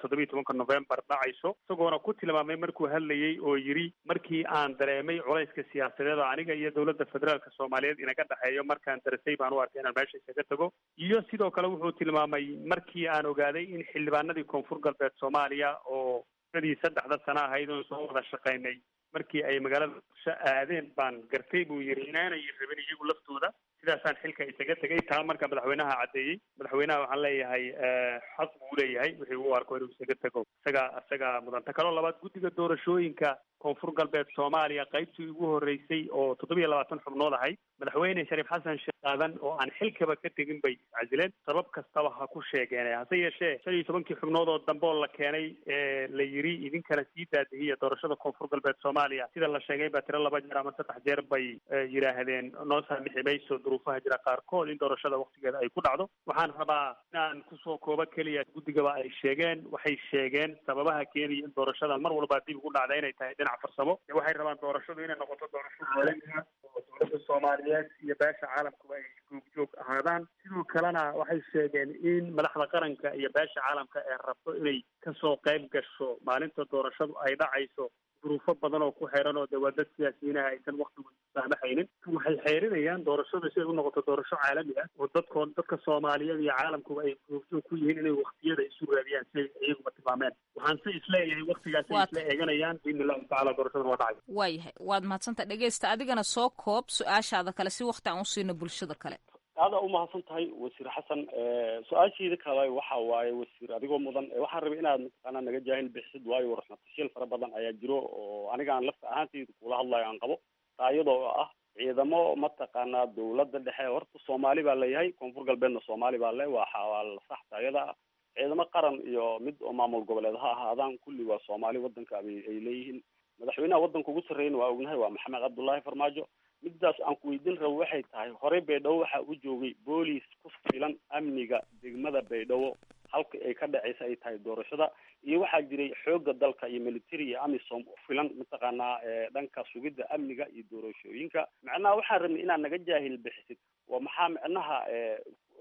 17 November dhacayso, isagoona ku tilmaamay markuu hadlayay oo yidhi markii aan dareemay culayska siyaasadeed oo aniga iyo dowladda federaalka Soomaaliyeed inaga dhexeeyo markaan darsay baan u arkay inaan meesha isaga tago. iyo sidoo kale wuxuu tilmaamay markii aan ogaaday in xildhibaanadii koonfur galbeed Soomaaliya oo dadii 3 sano ahayd oo soo wada shaqaynay markii ay magaalada aadeen baan gartay buu yidhi inaanay rabin iyagu laftooda, sidaasaan xilka isaga tegay. taa marka madaxweynaha caddeeyey. madaxweynaha waxaan leeyahay xaq buu leeyahay wixii uu arko inuu isaga tego, isaga mudanta. kaloo labaad, guddiga doorashooyinka koonfur galbeed Soomaaliya qaybtii ugu horeysay oo 27 xubnood ahayd, madaxweyne Shariif Xasan Sheekh Aadan oo aan xilkaba ka tegin bay iscasileen, sabab kastaba ha ku sheegeen. hase yeeshee 15 xubnood oo dambe oo la keenay la yiri idinkana sii daadihiya doorashada koonfur galbeed Soomaaliya, sida la sheegay baa tiro 2 jeer ama 3 jeer bay yiraahdeen noo saamixi mayso duruufaha jira qaarkood in doorashada waqtigeeda ay ku dhacdo. waxaan rabaa inaan kusoo koobo keliya guddigaba ay sheegeen, waxay sheegeen sababaha keenaya in doorashada mar walba dib ugu dhacda inay tahay dhinac farsamo. waxay rabaan doorashadu inay noqoto doorasho caalami ah oo dowladda Soomaaliyeed iyo beesha caalamkuba ay joog ahaadaan. sidoo kalena waxay sheegeen in madaxda qaranka iyo beesha caalamka ee rabto inay kasoo qayb gasho maalinta doorashadu ay dhacayso duruufo badan oo ku xeeran oo dawladda siyaasiyiinaha aysan waqtigu saamaxaynin. waxay xeerinayaan doorashada si ay u noqoto doorasho caalami ah oo dadka Soomaaliyeed iyo caalamkuba ay joog ku yihiin inay waqtiyada isu raadiyaan si ay iyaguba tilmaameen. waxaan se isleeyahay waqtigaas ay isla eeganayaan biidnillahi tacaala doorashada waa dhacay. waayahay waad mahadsanta. dhegeysta adigana soo koob su-aashaada kale si waqti aan u siino bulshada kale. aada umahadsan tahay wasiir xasan. su-aasheeda kale waxa waaye wasiir adigoo mudan waxaan rabay inaad mataqaanaa naga jaahil bixisid, waayo warxmatashiil fara badan ayaa jiro oo aniga aan lafta ahaantayda kula hadlayo aan qabo. taa iyadoo ah ciidamo mataqaanaa dowladda dhexe, horta Soomaali baa leeyahay, koonfur galbeedna Soomaali baa le, waa la sax taayada ciidamo qaran iyo mid oo maamul goboleed ha ahaadaan kulli waa Soomaali. wadanka ay leeyihiin madaxweynaha wadanka ugu sarreeyna waa ognahay waa Maxamed Cabdullaahi Farmaajo. midaas aan ku weydiin rabo waxay tahay horey Baydhabo waxaa u joogay booliis ku filan amniga degmada Baydhabo halka ay ka dhacaysa ay tahay doorashada, iyo waxaa jiray xooga dalka iyo military iyo amisom u filan mataqaanaa dhanka sugidda amniga iyo doorashooyinka. macnaha waxaan rabnay inaad naga jaahil bixisid waa maxaa macnaha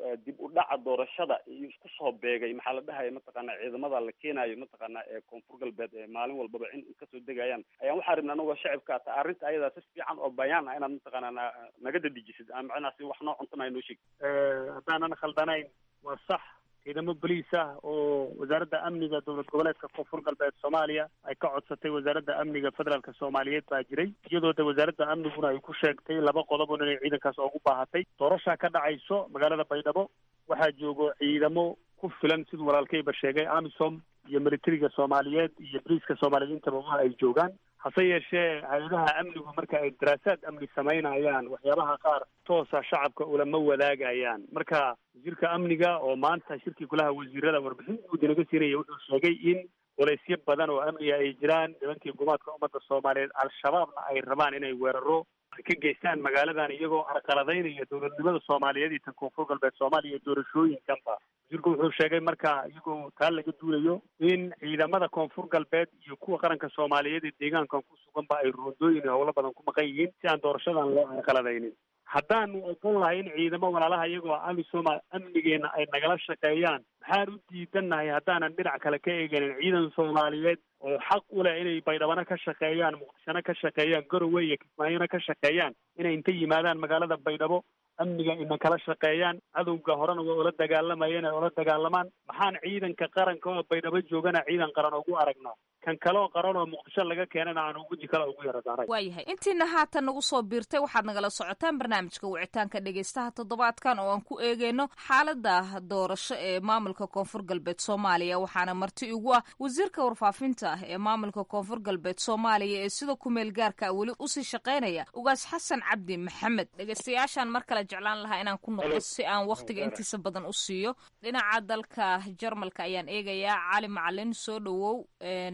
dib u dhaca doorashada iyo isku soo beegay maxaa la dhahaya mataqaana ciidamada la keenayo mataqaana ee koonfur galbeed ee maalin walbaba in kasoo degayaan ayaan waxaa rabna anagoo shacibka ta arrinta ayadaa si fiican oo bayaan ah inaad mataqaana naga dadijisid macnaha si wax noo cuntana noo sheeg haddaanan khaldanayn waa sax ciidamo boliis ah oo wasaaradda amniga dowlad goboleedka koonfur galbeed Soomaaliya ay ka codsatay wasaaradda amniga federaalka Soomaaliyeed baa jiray iyadoo wasaaradda amniguna ay ku sheegtay laba qodob oo inay ciidankaas ugu baahatay doorasho ka dhacayso magaalada Baydhabo waxaa joogo ciidamo ku filan sidoo walaalkayba sheegay AMISOM iyo militariga Soomaaliyeed iyo boliiska Soomaaliyeed intaba waa ay joogaan hase yeeshee hay'adaha amnigu marka ay daraasaad amni samaynayaan waxyaabaha qaar toosa shacabka ulama wadaagayaan marka wasiirka amniga oo maanta shirkii golaha wasiirada warbixin guud naga siinaya wuxuu sheegay in walaysyo badan oo amniga ay jiraan nimankii gumaadka ummadda Soomaaliyeed al-shabaabna ay rabaan inay weeraro ka geystaan magaaladan iyagoo arqaladaynaya dowladnimada Soomaaliyeed iyo tan koonfur galbeed Soomaaliya doorashooyinkanba wasiirku wuxuu sheegay marka iyagoo taa laga duulayo in ciidamada koonfur galbeed iyo kuwa qaranka Soomaaliyeed ee deegaankan ku suganba ay roondooyin howlo badan ku maqan yihiin si aan doorashadan loo arqaladaynin haddaanu ogon lahay in ciidamo walaalaha iyagoo AMISOM amnigeena ay nagala shaqeeyaan maxaan u diidannahay haddaanan dhinac kale ka eeganin ciidan Soomaaliyeed oo xaq u leh inay Baydhabana ka shaqeeyaan Muqdishona ka shaqeeyaan Garowe iyo Kismaayona ka shaqeeyaan inay inta yimaadaan magaalada Baydhabo amniga ina kala shaqeeyaan cadowga horena waa ula dagaalamayeen ay ula dagaalamaan maxaan ciidanka qaranka oo Baydhabo joogana ciidan qaran ugu aragnaa kan kaloo qaran oo Muqdisho laga keenana aan ugu jikala ugu yaradaaray waayahay intiina haatan nagu soo biirtay waxaad nagala socotaan barnaamijka wicitaanka dhegaystaha toddobaadkan oo aan ku eegeyno xaalada doorasho ee maamulka koonfur galbeed Soomaaliya waxaana marti ugu ah wasiirka warfaafinta ee maamulka koonfur galbeed Soomaaliya ee sida ku meel gaarka weli u sii shaqeynaya ugaas Xasan Cabdi Maxamed dhegaystayaashan mar kale jeclaan lahaa inaan ku noqdo si aan waqtiga intiisa badan u siiyo dhinaca dalka Jarmalka ayaan eegayaa Cali Macalin soo dhawow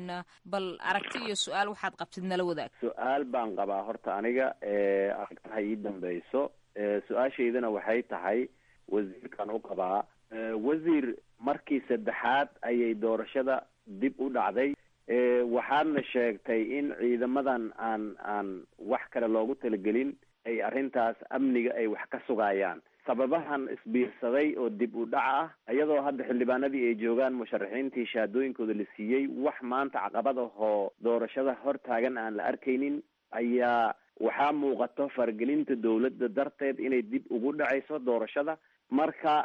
bal aragti iyo su'aal waxaad qabtid nala wadaag su'aal baan qabaa horta aniga aragtaha ii dambayso su-aashaydana waxay tahay wasiirkan u qabaa wasiir markii saddexaad ayay doorashada dib u dhacday waxaadna sheegtay in ciidamadan aan wax kale loogu talagelin ay arrintaas amniga ay wax ka sugayaan sababahan isbiirsaday oo dib u dhac ah iyadoo hadda xildhibaanadii ay joogaan musharaxiintii shahaadooyinkooda la siiyey wax maanta caqabad ahoo doorashada hor taagan aan la arkaynin ayaa waxaa muuqato faragelinta dawladda darteed inay dib ugu dhacayso doorashada marka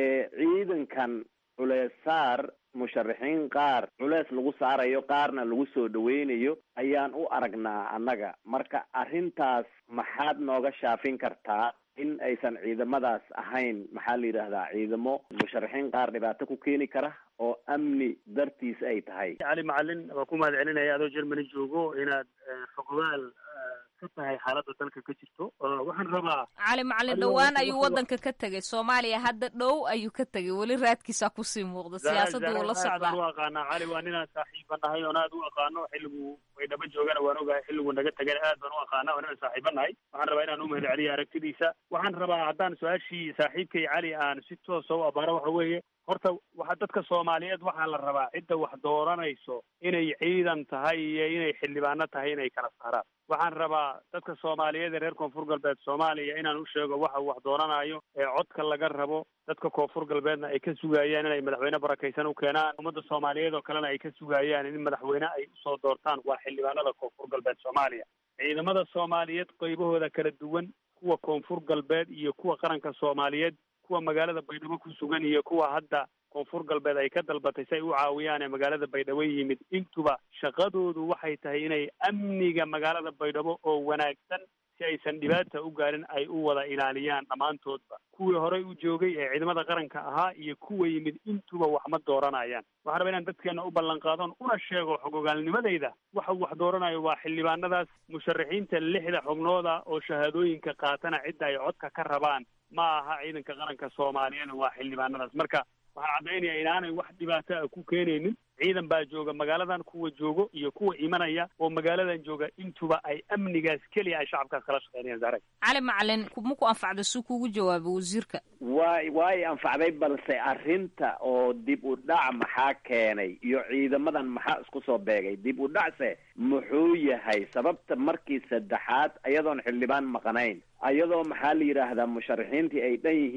ciidankan culees saar musharaxiin qaar culees lagu saarayo qaarna lagu soo dhaweynayo ayaan u aragnaa annaga marka arrintaas maxaad nooga shaafin kartaa in aysan ciidamadaas ahayn maxaa la yidhaahdaa ciidamo musharaxiin qaar dhibaato ku keeni kara oo amni dartiis ay tahay cali macalin waa ku mahad celinaya adoo Germany joogo inaad fogaal ka tahay xaaladda dalka ka jirto waxaan rabaa cali macalin dhawaan ayuu wadanka ka tagay Soomaaliya hadda dhow ayuu ka tagay wali raadkiisa ku sii muuqda siyaasadda uu la socdaa waa aqaana cali waa ninaan saaxiibanahay oo aad u aqaano xilligu Baydhabo joogana waan ogahay xilligu naga tagay aad baan u aqaana oo ninaan saaxiibanahay waxaan rabaa inaan u mahad celiyo aragtidiisa waxaan rabaa haddaan su-aashii saaxiibkay cali aan si toos u abaaro waxa weeye horta waxa dadka Soomaaliyeed waxaa la rabaa cidda wax dooranayso inay ciidan tahay iyo inay xildhibaano tahay inay kala saaraan waxaan rabaa dadka Soomaaliyeed ee reer koonfur galbeed Soomaaliya inaan u sheego waxa wax dooranayo ee codka laga rabo dadka koonfur galbeedna ay ka sugayaan inay madaxweyne barakaysan u keenaan ummadda Soomaaliyeed oo kalena ay ka sugayaan in madaxweyne ay u soo doortaan waa xildhibaanada koonfur galbeed Soomaaliya ciidamada Soomaaliyeed qaybahooda kala duwan kuwa koonfur galbeed iyo kuwa qaranka Soomaaliyeed kuwa magaalada Baydhabo ku sugan iyo kuwa hadda koonfur galbeed ay ka dalbatay si ay u caawiyaan ee magaalada Baydhabo yimid intuba shaqadoodu waxay tahay inay amniga magaalada Baydhabo oo wanaagsan si aysan dhibaato u gaarin ay u wada ilaaliyaan dhammaantoodba kuwii horey u joogay ee ciidamada qaranka ahaa iyo kuwa yimid intuba wax ma dooranayaan waxaan rabaa inaan dadkeena u ballan qaadon una sheego xogogaalnimadayda waxa wax dooranayo waa xildhibaanadaas musharaxiinta 6 xubnooda oo shahaadooyinka qaatana cidda ay codka ka rabaan ma aha ciidanka qaranka Soomaaliyeed waa xildhibaanadaas marka waxaan caddaynaya inaanay wax dhibaato ah ku keenaynin ciidan baa jooga magaaladan kuwa joogo iyo kuwa imanaya oo magaaladan jooga intuba ay amnigaas keliya ay shacabkaas kala shaqeynayaan zaray cali macalin ma ku anfacda suu kugu jawaabo wasiirka way anfacday balse arrinta oo dib u dhac maxaa keenay iyo ciidamadan maxaa isku soo beegay dib u dhacse muxuu yahay sababta markii saddexaad ayadoon xildhibaan maqanayn ayadoo maxaa la yidhaahdaa musharaxiintii ay dhan yihiin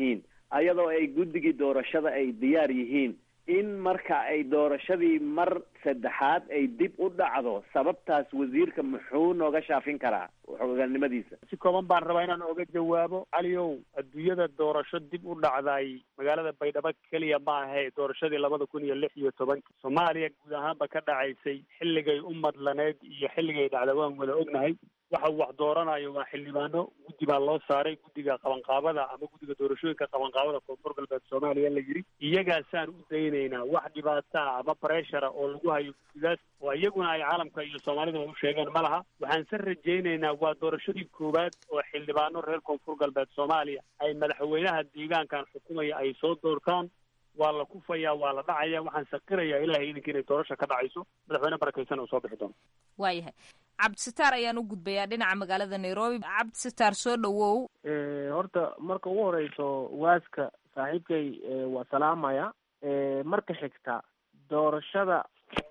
ayadoo ay guddigii doorashada ay diyaar yihiin in marka ay doorashadii mar saddexaad ay dib u dhacdo sababtaas wasiirka muxuu nooga shaafin karaa xogaanimadiisa? si kooban baan rabaa inaan oga jawaabo. caliow, adduunyada doorasho dib u dhacday magaalada baydhabo keliya ma ahe doorashadii 2016 soomaaliya guud ahaanba ka dhacaysay xilligay u madlaneed iyo xilligay dhacda waan wada ognahay. waxa wax dooranayo waa xildhibaano, guddi baa loo saaray, guddiga qabanqaabada ama guddiga doorashooyinka qabanqaabada koonfur galbeed soomaaliya la yidhi. iyagaasaan u daynaynaa wax dhibaata ama pressure oo lagu hayo guddigaas oo iyaguna ay caalamka iyo soomaalida u sheegeen ma laha. waxaan se rajaynaynaa waa doorashadii koowaad oo xildhibaano reer koonfur galbeed soomaaliya ay madaxweynaha deegaankan xukumaya ay soo doortaan. waa la kufayaa, waa la dhacaya. waxaan saqirayaa ilaahay idinka inay doorasho ka dhacayso, madaxweyne barakaysan uu soo bixi doono. waayahay, cabdisitaar ayaan u gudbayaa dhinaca magaalada nairobi. cabdisitaar soo dhawow. horta marka ugu horeyso waaska saaxiibkay waa salaamaya. marka xigta doorashada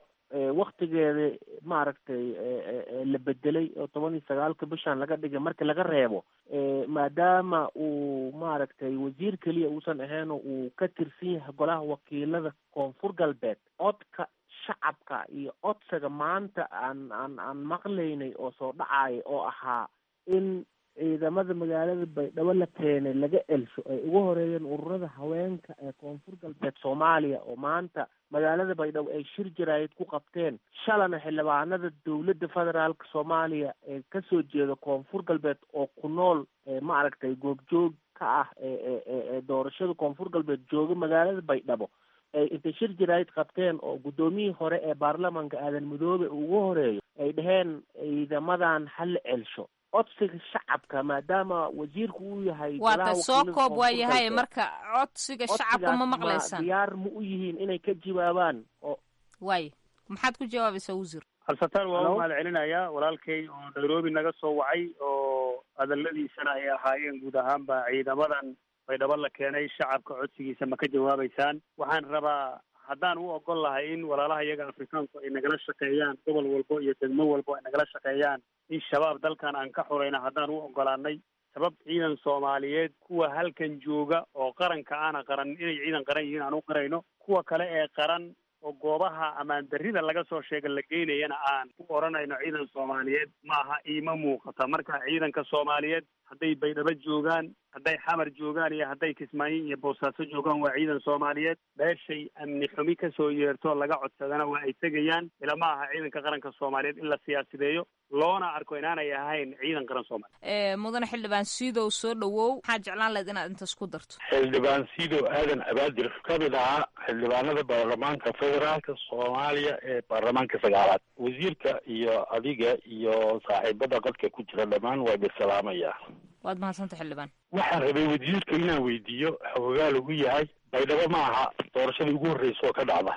waktigeeda maaragtay la bedelay oo 19 bishan laga dhigay marka laga reebo maadaama uu maaragtay wasiir keliya uusan ahayn uu ka tirsan yahay golaha wakiilada koonfur galbeed. codka shacabka iyo codsiga maanta aan maqlaynay oo soo dhacaya oo ahaa in ciidamada magaalada baydhabo la keenay laga elsho ay ugu horeeyeen ururada haweenka ee koonfur galbeed soomaaliya oo maanta magaalada baydhabo ay shir jaraayid ku qabteen. shalana xildhibaanada dowladda federaalka soomaaliya ee kasoo jeeda koonfur galbeed oo ku nool maaragtay goobjoog ka ah ee doorashada koonfur galbeed jooga magaalada baydhabo ay intay shir jaraayid qabteen oo guddoomiyihii hore ee baarlamaanka aadan madoobe ugu horeeyo ay dhaheen ciidamadan hala celsho. codsiga shacabka maadaama wasiirku uu yahay waata soo koob waa yahay marka codsiga shacabka ma maqlaysaan diyaar ma u yihiin inay ka jawaabaan oo way maxaad ku jawaabaysaa wasiir? cabdisataar waa u mahad celinayaa walaalkay oo nairobi naga soo wacay oo hadaladiisana ay ahaayeen guud ahaanba ciidamadan baydhabo la keenay shacabka codsigiisa ma ka jawaabaysaan. waxaan rabaa haddaan u ogol lahay in walaalaha iyaga afrikaanku ay nagala shaqeeyaan gobol walbo iyo degmo walbo ay nagala shaqeeyaan in shabaab dalkan aan ka xurayna haddaan u ogolaanay sabab ciidan soomaaliyeed kuwa halkan jooga oo qaranka aana qaran inay ciidan qaran yihiin aan u qarayno, kuwa kale ee qaran oo goobaha amaan darrida laga soo sheega la geynayana aan u oranayno ciidan soomaaliyeed maaha iima muuqata. marka ciidanka soomaaliyeed hadday baydhabo joogaan, hadday xamar joogaan iyo hadday kismaayo iyo boosaaso joogaan waa ciidan soomaaliyeed. meeshay amni xumi kasoo yeerto laga codsadana waa ay tegayaan. ilama aha ciidanka qaranka soomaaliyeed in la siyaasideeyo loona arko inaanay ahayn ciidan qaran soomaaliyeed. mudane xildhibaan siidow soo dhawow, maxaa jeclaan lahayd inaad intaas ku darto? xildhibaan siidow aadan abaadir kamid ahaa xildhibaanada baarlamaanka federaalka soomaaliya ee baarlamaanka 9aad. wasiirka iyo adiga iyo saaxiibada qadka ku jira dhammaan waa idin salaamaya. waad mahadsanta xildhibaan. waxaan rabay wasiirka inaan weydiiyo xogaal ugu yahay baydhabo ma aha doorashadii ugu horreysa oo ka dhacda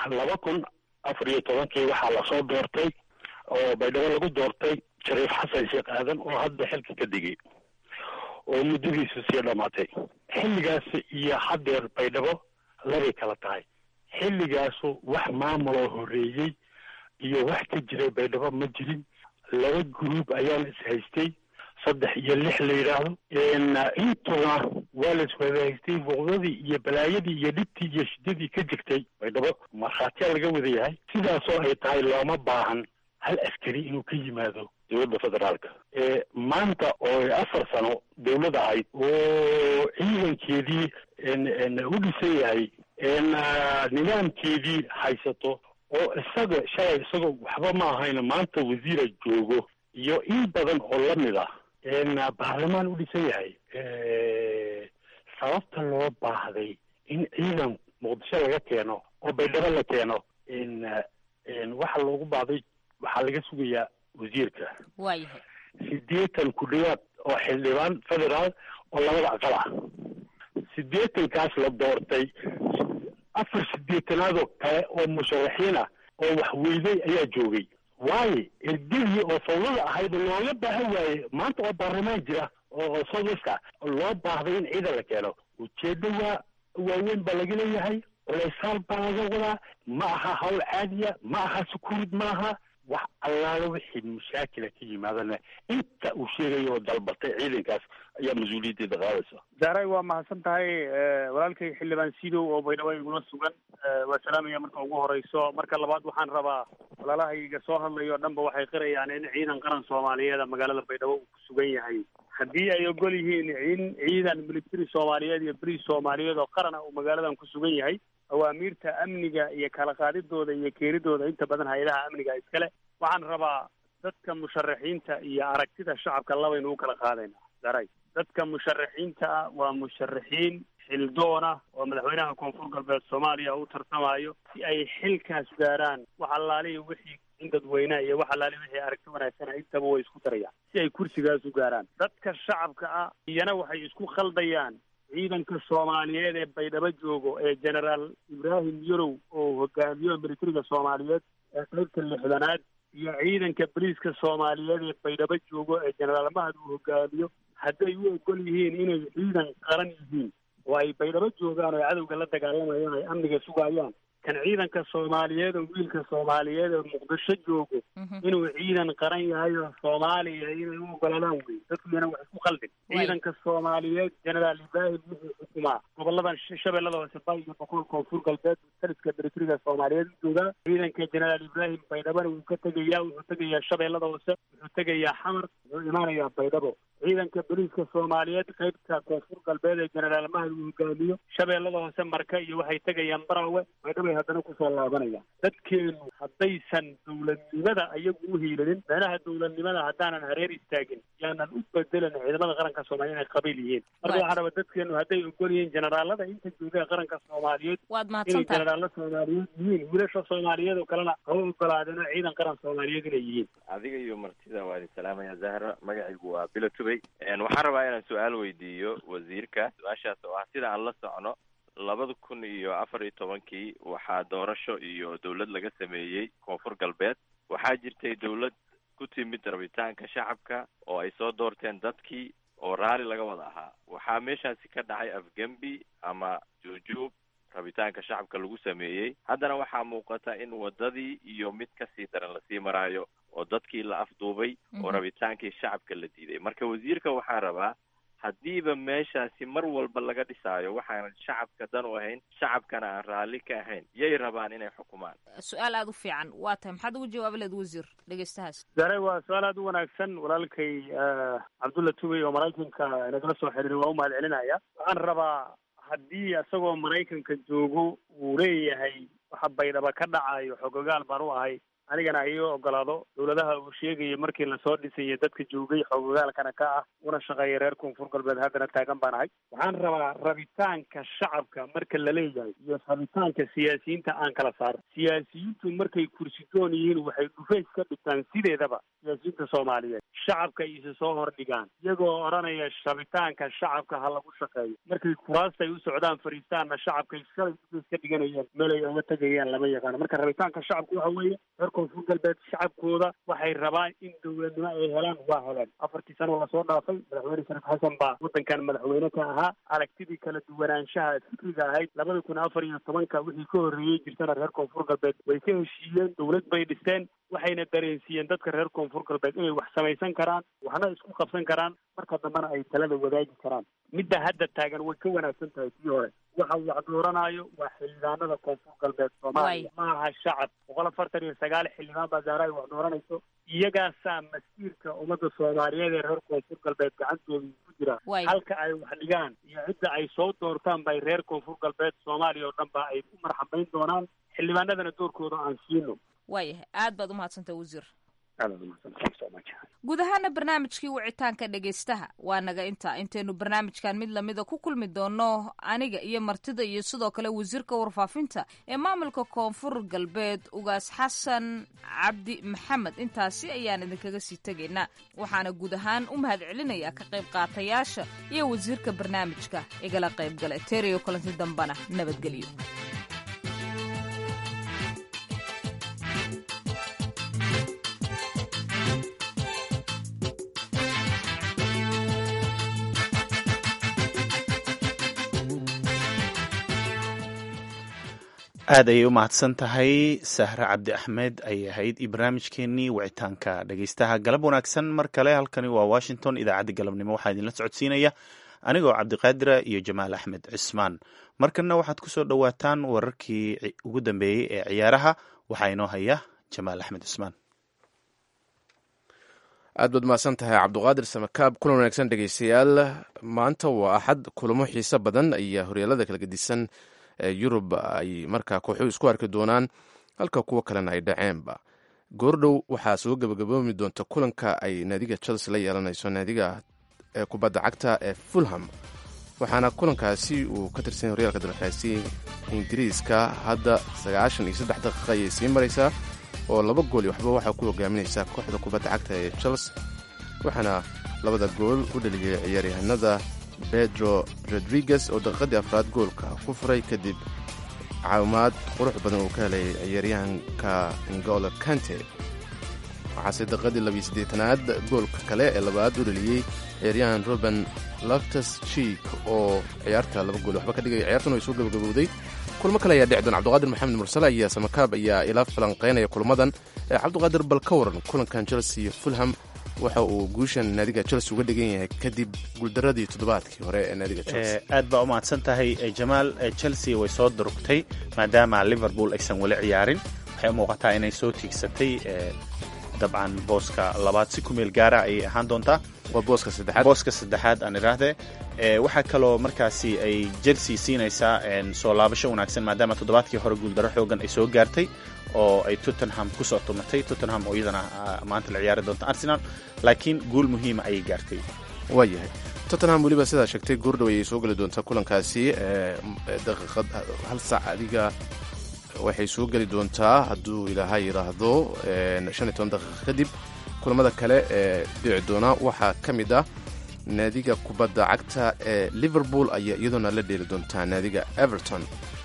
2014 waxaa lasoo doortay oo baydhabo lagu doortay shariif xasan sheekh aadan oo hadda xilka ka digay oo muddadiisu sii dhamaatay. xilligaas iyo haddeer baydhabo labay kala tahay. xilligaasu wax maamuloo horreeyey iyo wax ka jiray baydhabo ma jirin. 2 group ayaan ishaystay, 3 iyo 6 la yidhaahdo. intuna waa la iswada haystay. buuqdadii iyo balaayadii iyo dhibtii iyo shidadii ka jirtay baydhabo markhaatiyaa laga wada yahay. sidaasoo ay tahay looma baahan hal askari inuu ka yimaado dowladda federaalka. maanta oo 4 sano dowlad ahayd oo ciidankeedii u dhisan yahay, nidaamkeedii haysato, oo isaga shalay isagoo waxba ma ahayna maanta wasiira joogo iyo in badan oo lamid ah baarlamaan u dhisan yahay. sababta loo baahday in ciidan muqdisho laga keeno oo baydhabo la keeno waxa loogu baahday waxaa laga sugayaa wasiirka. waayahay 80 ku dhawaad oo xildhibaan federaal oo labada aqal ah. 80kaas la doortay 4 kale oo musharaxiin ah oo waxweyday ayaa joogay. waayo ergedii oo fawlada ahayd looga baahan waaye maanta oo baarlamaan jira oo southwest loo baahday in ciidan la keeno. ujeedo waaweyn baa laga leeyahay, culaysaal baa laga wadaa. ma aha hawl caadiya, ma aha sukuurid, ma aha wax allaala wixii mushaakila ka yimaadana inta uu sheegayo oo dalbatay ciidankaas ayaa mas-uuliyaddeeda qaadaysa. zahray waa mahadsan tahay walaalkay xildhibaan sidow oo baydhabo igula sugan waa salaamaya marka ugu horeyso. marka labaad waxaan rabaa walaalahayga soo hadlayo o dhanba waxay qirayaan in ciidan qaran soomaaliyeed magaalada baydhabo uu ku sugan yahay. haddii ay ogol yihiin in ciidan military soomaaliyeed iyo bariis soomaaliyeed oo qarana uu magaaladan ku sugan yahay, awaamiirta amniga iyo kala qaadidooda iyo keenidooda inta badan hay-adaha amniga iskale. waxaan rabaa dadka musharaxiinta iyo aragtida shacabka labaynu u kala qaadayna. daray dadka musharaxiinta ah waa musharaxiin xildoona oo madaxweynaha koonfur galbeed soomaaliya u tartamayo si ay xilkaas gaaraan. wax allaalihi wixii in dadweynaha iyo wax allaalihi wixii aragti wanaagsana intaba way isku darayaan si ay kursigaas u gaaraan. dadka shacabka ah iyana waxay isku khaldayaan ciidanka soomaaliyeed ee baydhabo joogo ee generaal ibraahim yarow oo hogaamiyo militariga soomaaliyeed ee qaybta 6aad iyo ciidanka boliiska soomaaliyeed ee baydhabo joogo ee generaal mahad uu hogaamiyo hadday u ogol yihiin inay ciidan qaran yihiin oo ay baydhabo joogaan oo cadowga la dagaalamayaan ay amniga sugayaan, kan ciidanka soomaaliyeed oo wiilka soomaaliyeed oo muqdisho joogo inuu ciidan qaran yahay oo soomaaliya inay u ogolaadaan wey. dadkuyana wax isku khaldin. ciidanka soomaaliyeed generaal ibraahim wuxuu xukumaa goboladan shabeellada hoose bay iyo boqol koonfur galbeed taliska militariga soomaaliyeed u joogaa. ciidanka generaal ibraahim baydhabana wuu ka tegayaa, wuxuu tegayaa shabeellada hoose, wuxuu tegayaa xamar, wuxuu imaanayaa baydhabo. ciidanka boliiska soomaaliyeed qaybta koonfur galbeed ee generaal mahad uu hogaamiyo shabeellada hoose marka iyo waxay tegayaan baraawe, baydhabo haddana kusoo laabanaya. dadkeenu haddaysan dowladnimada ayagu u hiilanin, meelaha dowladnimada haddaanan hareer istaagin yaanan u bedelan ciidamada qaranka soomaaliyeed inay qabiil yihiin. marka waxaa raba dadkeenu hadday ogol yihiin generaalada inta jooga ee qaranka soomaaliyeed inay generaalo soomaaliyeed yihiin, wiilasha soomaaliyeed oo kalena ha u ogolaadeen ciidan qaran soomaaliyeed inay yihiin. adiga iyo martida waa idin salaamaya zahra. magacaygu waa bilo tubey. waxaan rabaa inaan su-aal weydiiyo wasiirka. su-aashaas oo ah sida aan la socno 2014 waxaa doorasho iyo dawlad laga sameeyey koonfur galbeed. waxaa jirtay dawlad ku timid rabitaanka shacabka oo ay soo doorteen dadkii oo raalli laga wada ahaa. waxaa meeshaasi ka dhacay afgembi ama juujuub rabitaanka shacabka lagu sameeyey. haddana waxaa muuqata in wadadii iyo mid kasii daran lasii maraayo oo dadkii la afduubay oo rabitaankii shacabka la diiday. marka wasiirka waxaan rabaa haddiiba meeshaasi mar walba laga dhisaayo waxaan shacabka dan u ahayn, shacabkana aan raalli ka ahayn, yay rabaan inay xukumaan? su-aal aada u fiican waa tahay, maxaad ugu jawaabi lahayd wasiir dhegeystahaas? zahray waa su-aal aada u wanaagsan. walaalkay cabdulla tubey oo maraykanka nagala soo xiriiray waa u mahad celinaya. waxaan rabaa haddii isagoo maraykanka joogo uu leeyahay waxa baydhaba ka dhacayo xogogaal baan u ahay, anigana ha ii ogolaado. dawladaha uu sheegaya markii lasoo dhisayay dadka joogay xogogaalkana ka ah una shaqeeya reer koonfur galbeed haddana taagan baan ahay. waxaan rabaa rabitaanka shacabka marka la leeyahay iyo rabitaanka siyaasiyiinta aan kala saaro. siyaasiyiintu markay kursidoon yihiin waxay dhufays ka dhigtaan sideedaba siyaasiyiinta soomaaliyeed shacabka ay isa soo hordhigaan iyagoo odhanaya rabitaanka shacabka ha lagu shaqeeyo. markay kuraastay u socdaan fariistaanna shacabkay shalay dhufays ka dhiganayaan meelay oga tegayaan lama yaqaano. marka rabitaanka shacabka waxa weeye koonfur galbeed shacabkooda waxay rabaan in dawladnimo ay helaan waa heleen. 4 sano lasoo dhaafay madaxweyne shariif xasan baa wadankan madaxweyne ka ahaa. aragtidii kala duwanaanshaha fikriga ahayd 2014 wixii ka horreeyey jirtana reer koonfur galbeed way ka heshiiyeen, dawlad bay dhisteen, waxayna dareensiiyeen dadka reer koonfur galbeed inay wax samaysan karaan, waxna isku qabsan karaan, marka dambena ay talada wadaagi karaan. midda hadda taagan way ka wanaagsan tahay tii hore. waxa wax dooranayo waa xildhibaanada koonfur galbeed soomaaliya, maaha shacab. 149 xildhibaan baa zahra ay wax dooranayso. iyagaasaa masiirka ummadda soomaaliyeed ee reer koonfur galbeed gacantooda ku jira. halka ay wax dhigaan iyo cidda ay soo doortaan bay reer koonfur galbeed soomaaliya oo dhan ba ay ku marxabayn doonaan. xildhibaanadana doorkooda aan siino. waayahay aad baad umahadsantaha wasiir. guud ahaana barnaamijkii wicitaanka dhegaystaha waa naga intaynu barnaamijkan mid lamida ku kulmi doono aniga iyo martida iyo sidoo kale wasiirka warfaafinta ee maamulka koonfur galbeed ugaas xasan cabdi maxamed. intaasi ayaan idinkaga sii tegaynaa. waxaana guud ahaan u mahad celinayaa ka qayb qaatayaasha iyo wasiirka barnaamijka igala qayb gala. teriyo kulanti dambana nabadgelyo. aad ayay u mahadsan tahay sahre cabdi axmed ayay ahayd iyo barnaamijkeenii wicitaanka dhegeystaha. galab wanaagsan mar kale, halkani waa washington, idaacadda galabnimo waxaa idinla socodsiinaya anigoo cabdiqaadira iyo jamaal axmed cismaan. markanna waxaad ku soo dhowaataan wararkii ugu dambeeyey ee ciyaaraha. waxaa inoo haya jamaal axmed cismaan. aad baad mahadsan tahay cabdiqaadir samakaab. kulan wanaagsan dhegeystayaal. maanta waa axad, kulamo xiiso badan ayaa horyaalada kala gedisan yurub ay markaa kooxuhu isku arki doonaan, halka kuwo kalena ay dhaceenba. goordhow waxaa soo gabagaboomi doonta kulanka ay naadiga chelsea la yeelanayso naadiga kubadda cagta ee fulham, waxaana kulankaasi uu ka tirsan horyaalka dalkaasi ingiriiska. hadda 93 daqiiqa ayay sii maraysaa oo 2 gool iyo waxba waxaa ku hogaaminaysaa kooxda kubadda cagta ee chelsea, waxaana 2 gool u dhaliyay ciyaaryahanada Pedro Rodriguez oo daqiiqadii afraad goolka ku furay kadib caawimaad qurux badan uu ka helay ciyaaryahanka N'Golo Kante. waxaase daqiiqadii 28aad goolka kale ee labaad u dhaliyey ciyaaryahan Ruben Loftus-Cheek oo ciyaarta 2 gool waxba ka dhigay. ciyaartuna way soo gabagabowday. kulmo kale ayaa dhici doona. cabdiqaadir maxamed mursale iyo samakaab ayaa ila falanqeynaya kulmadan. cabdiqaadir, bal ka waran kulankan Chelsea iyo Fulham, waxa uu guushan naadiga Chelsea uga dhigan yahay kadib guuldaradii toddobaadkii hore ee naadiga Chelsea. aad baa u mahadsan tahay Jamaal. Chelsea way soo durugtay maadaama Liverpool aysan wali ciyaarin. waxay u muuqataa inay soo tiigsatay dabcan booska labaad, si ku meel gaara ayay ahaan doontaa. waa booska saddexaad aan idhaahdee. waxaa kaloo markaasi ay Chelsea siinaysaa soo laabasho wanaagsan maadaama toddobaadkii hore guuldaro xoogan ay soo gaartay oo ay Tottenham ku soo tumatay. Tottenham oo iyadana maanta la ciyaari doonta Arsenal, laakiin guul muhiima ayay gaartay. waa yahay Tottenham weliba sidaa sheegtay goordhow ayay soo geli doontaa kulankaasi. daqiiqad hal saac adiga waxay soo geli doontaa hadduu ilaahay yidhaahdo 15 daqiiqa kadib. kulamada kale ee dhici doona waxaa ka mid ah naadiga kubadda cagta ee Liverpool ayaa iyaduna la dheeli doontaa naadiga Everton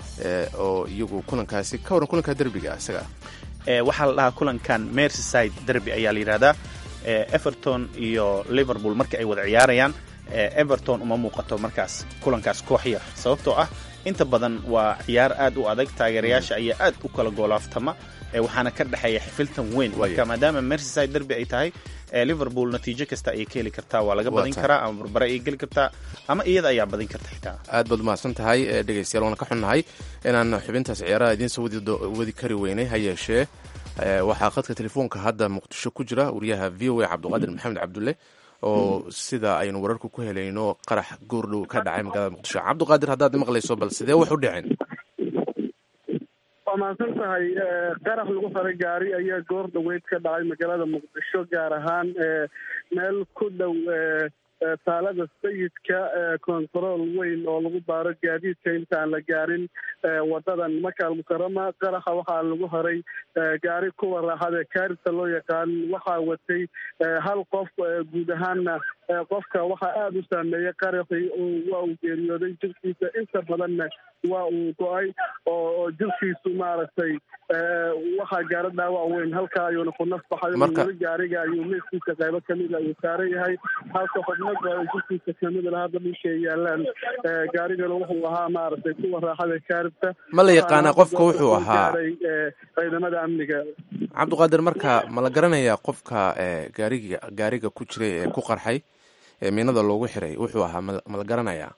oo iyagu kulankaasi ka waran kulanka derbiga isaga. waxaa la dhahaa kulankan Merseyside derby ayaa la yidhahdaa. Everton iyo Liverpool marka ay wada ciyaarayaan, Everton uma muuqato markaas kulankaas koox yar, sababtoo ah inta badan waa ciyaar aad u adag, taageerayaasha ayaa aad u kala goolaaftama, waxaana ka dhexeeya xifiltan weyn. marka maadaama Merseyside derby ay tahay, Liverpool natiijo kasta ayay ka heli kartaa, waa laga badin karaa ama barbare ayay geli kartaa ama iyada ayaa badin karta xitaa. aad baad umahadsan tahay dhegeystayaal. waana ka xunnahay inaan xubintaas ciyaaraha idiin soo wadi kari weynay. ha yeeshee waxaa khadka telefoonka hadda muqdisho ku jira wariyaha v o a cabdiqaadir maxamed cabdulle oo sida aynu wararku ku helayno qarax goordhow ka dhacay magaalada muqdisho. cabdiqaadir, haddaad maqlayso, bal sidee wax u dhaceen? waa mahadsan tahay. qarax lagu xiray gaari ayaa goor dhaweyd ka dhacay magaalada muqdisho, gaar ahaan meel ku dhow taalada sayidka, kontarool weyn oo lagu baaro gaadiidka intaan la gaarin wadadan Maka al-Mukarama. qaraxa waxaa lagu xiray gaari kuwa raaxada kaarista loo yaqaan. waxaa watay hal qof. guud ahaanna qofka waxaa aada u saameeyey qaraxii. waa uu geeriyooday, jirkiisa inta badanna waa uu go-ay oo jirkiisu maaragtay waxaa gaaro dhaawac weyn. halkaa ayuuna ku naf baxay. weli gaariga ayuu meeskiisa qaybo kamida uu saaran yahay, halka xubno jirkiisa kamida hadda dhulka ay yaalaan. gaarigana wuxuu ahaa maaragtay kuwa raaxada kaaribta. ma la yaqaana qofka wuxuu ahaa ciidamada amniga. cabdiqaadir, marka ma la garanayaa qofka gaariga ku jiray ee ku qarxay ee miinada loogu xiray wuxuu ahaa ma la garanayaa?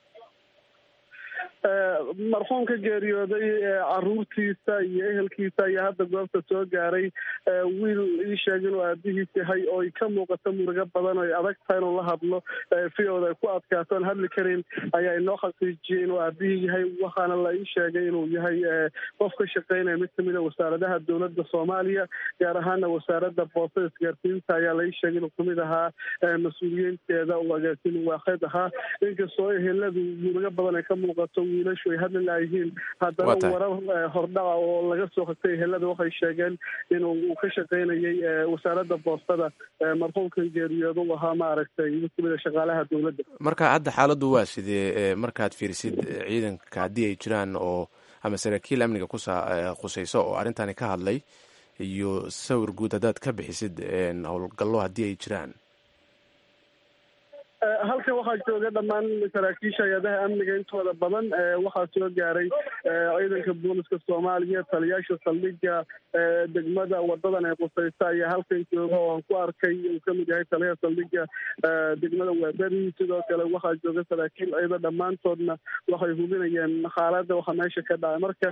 marxuumka geeriyooday caruurtiisa iyo ehelkiisa ayaa hadda goobta soo gaaray. wiil ii sheeg inuu aabihiis yahay oo ay ka muuqato murugo badan oo ay adag tahay inuu la hadlo, fiooda ay ku adkaato aan hadli karin, ayaa inoo xaqiijiyey inuu aabihii yahay. waxaana la ii sheegay inuu yahay qof ka shaqeynaya mid kamid a wasaaradaha dowladda Soomaaliya, gaar ahaana wasaaradda boostada isgaarsiinta ayaa la ii sheegay inuu kamid ahaa mas-uuliyiinteeda oo agaasin waaxeed ahaa. inkastoo eheladu murugo badan ay ka muuqato, wiilashu ay hadli laayihiin, haddana warar hordhaca oo laga soo xigtay ehelada waxay sheegeen inuu ka shaqeynayay wasaaradda boostada. marxuumkan geeriyooda u ahaa maaragtay mid kamid a shaqaalaha dowladda. marka hadda xaaladdu waa sidee markaad fiirisid ciidanka haddii ay jiraan oo ama saraakiil amniga khusayso oo arrintani ka hadlay, iyo sawir guud haddaad ka bixisid howlgallo haddii ay jiraan? halkan waxaa jooga dhammaan saraakiisha hay-adaha amniga intooda badan waxaa soo gaaray ciidanka booliska soomaaliya taliyaasha saldhiga degmada wadadan ee qusaysa ayaa halkan jooga oo aan ku arkay uu kamid yahay taliyaha saldhiga degmada waaberi sidoo kale waxaa jooga saraakiil ciidan dhammaantoodna waxay hubinayeen xaaladda waxa meesha ka dhacay marka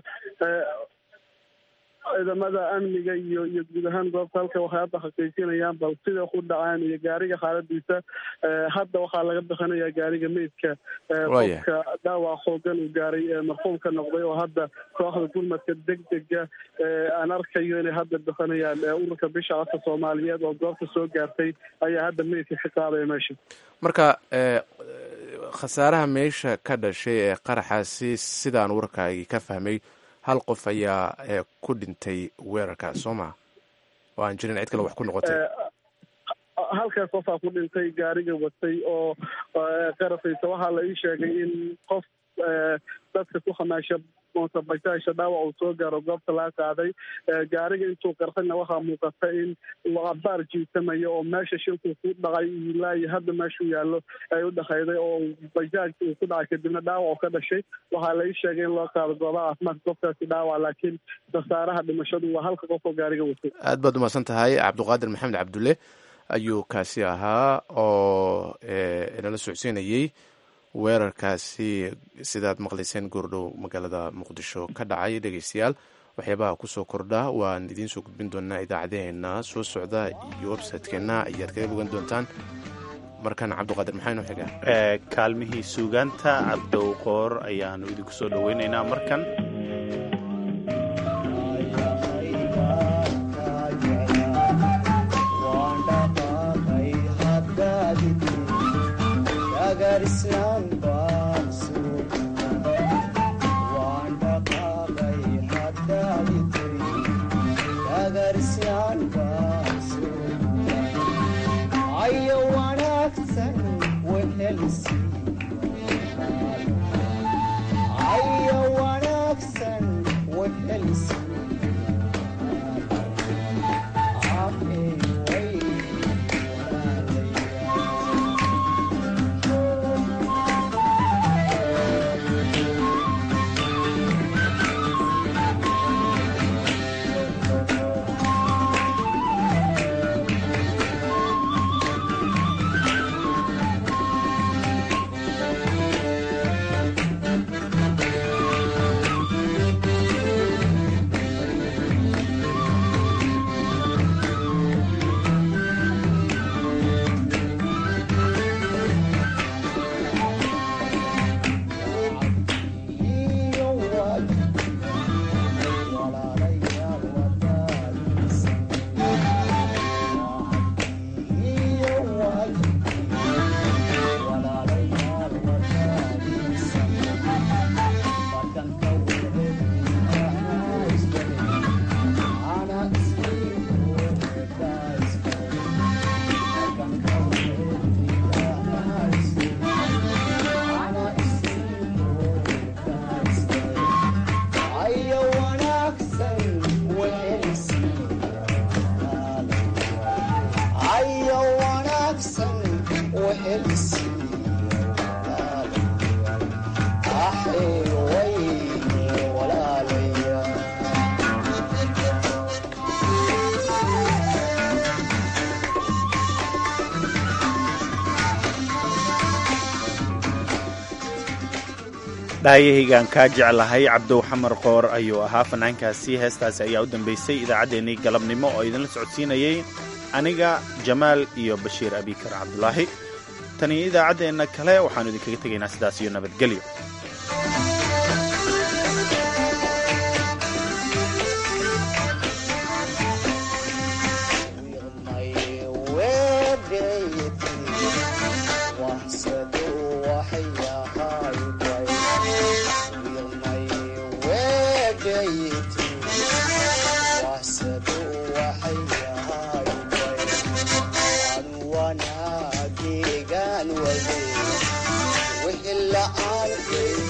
ciidamada amniga iyo guud ahaan goobta halka waxay hadda xaqiijinayaan bal sida ku dhacaan iyo gaariga xaaladiisa hadda waxaa laga bixinayaa gaariga meydka qofka dhaawac xoogan uu gaaray marxuumka noqday oo hadda kooxda gurmadka degdega aan arkayo inay hadda bixinayaan ururka bisha codka soomaaliyeed oo goobta soo gaartay ayaa hadda meydka ka qaadaya meesha marka khasaaraha meesha ka dhashay ee qaraxaasi sidaan warkaagii ka fahmay hal qof ayaa ku dhintay weerarkaas soo maa oo aan jirin cid kale wax ku noqotay halkaas qofaa ku dhintay gaariga watay oo qarafaysa waxaa la ii sheegay in qof dadka ku khamaasha mootabajaasha dhaawac uu soo gaaro goobta laga qaaday gaariga intuu qarxayna waxaa muuqata in uu abaar jiitamayo oo meesha shilku ku dhacay ilaa iyo hadda meeshuu yaallo ay u dhexayday oo bajaaj uu ku dhacay kadibna dhaawac oo ka dhashay waxaa la ii sheegay in loo qaado goobaha caafimaadka qofkaasi dhaawac laakiin khasaaraha dhimashadu waa halka qof oo gaariga watay aad baad umahadsan tahay cabdiqaadir maxamed cabdulle ayuu kaasi ahaa oo inala socodsiinayey weerarkaasi sidaad maqlayseen goordhow magaalada muqdisho ka dhacay dhegeystayaal waxyaabaha kusoo kordha waan idiin soo gudbin doonaa idaacadeheena soo socda iyo website-keena ayaad kaga bogan doontaan markan cabdiqaadir maxaa inoo xigaa kaalmihii suugaanta cabdow qoor ayaanu idinku soo dhaweynaynaa markan dhaayahaygaan kaa jeclahay cabdow xamar qoor ayuu ahaa fanaankaasi heestaasi ayaa u dambaysay idaacaddeenii galabnimo oo idinla socodsiinayay aniga jamaal iyo bashiir abikar cabdulaahi tan iyo idaacaddeenna kale waxaannu idinkaga tegaynaa sidaas iyo nabadgelyo wixii la'aan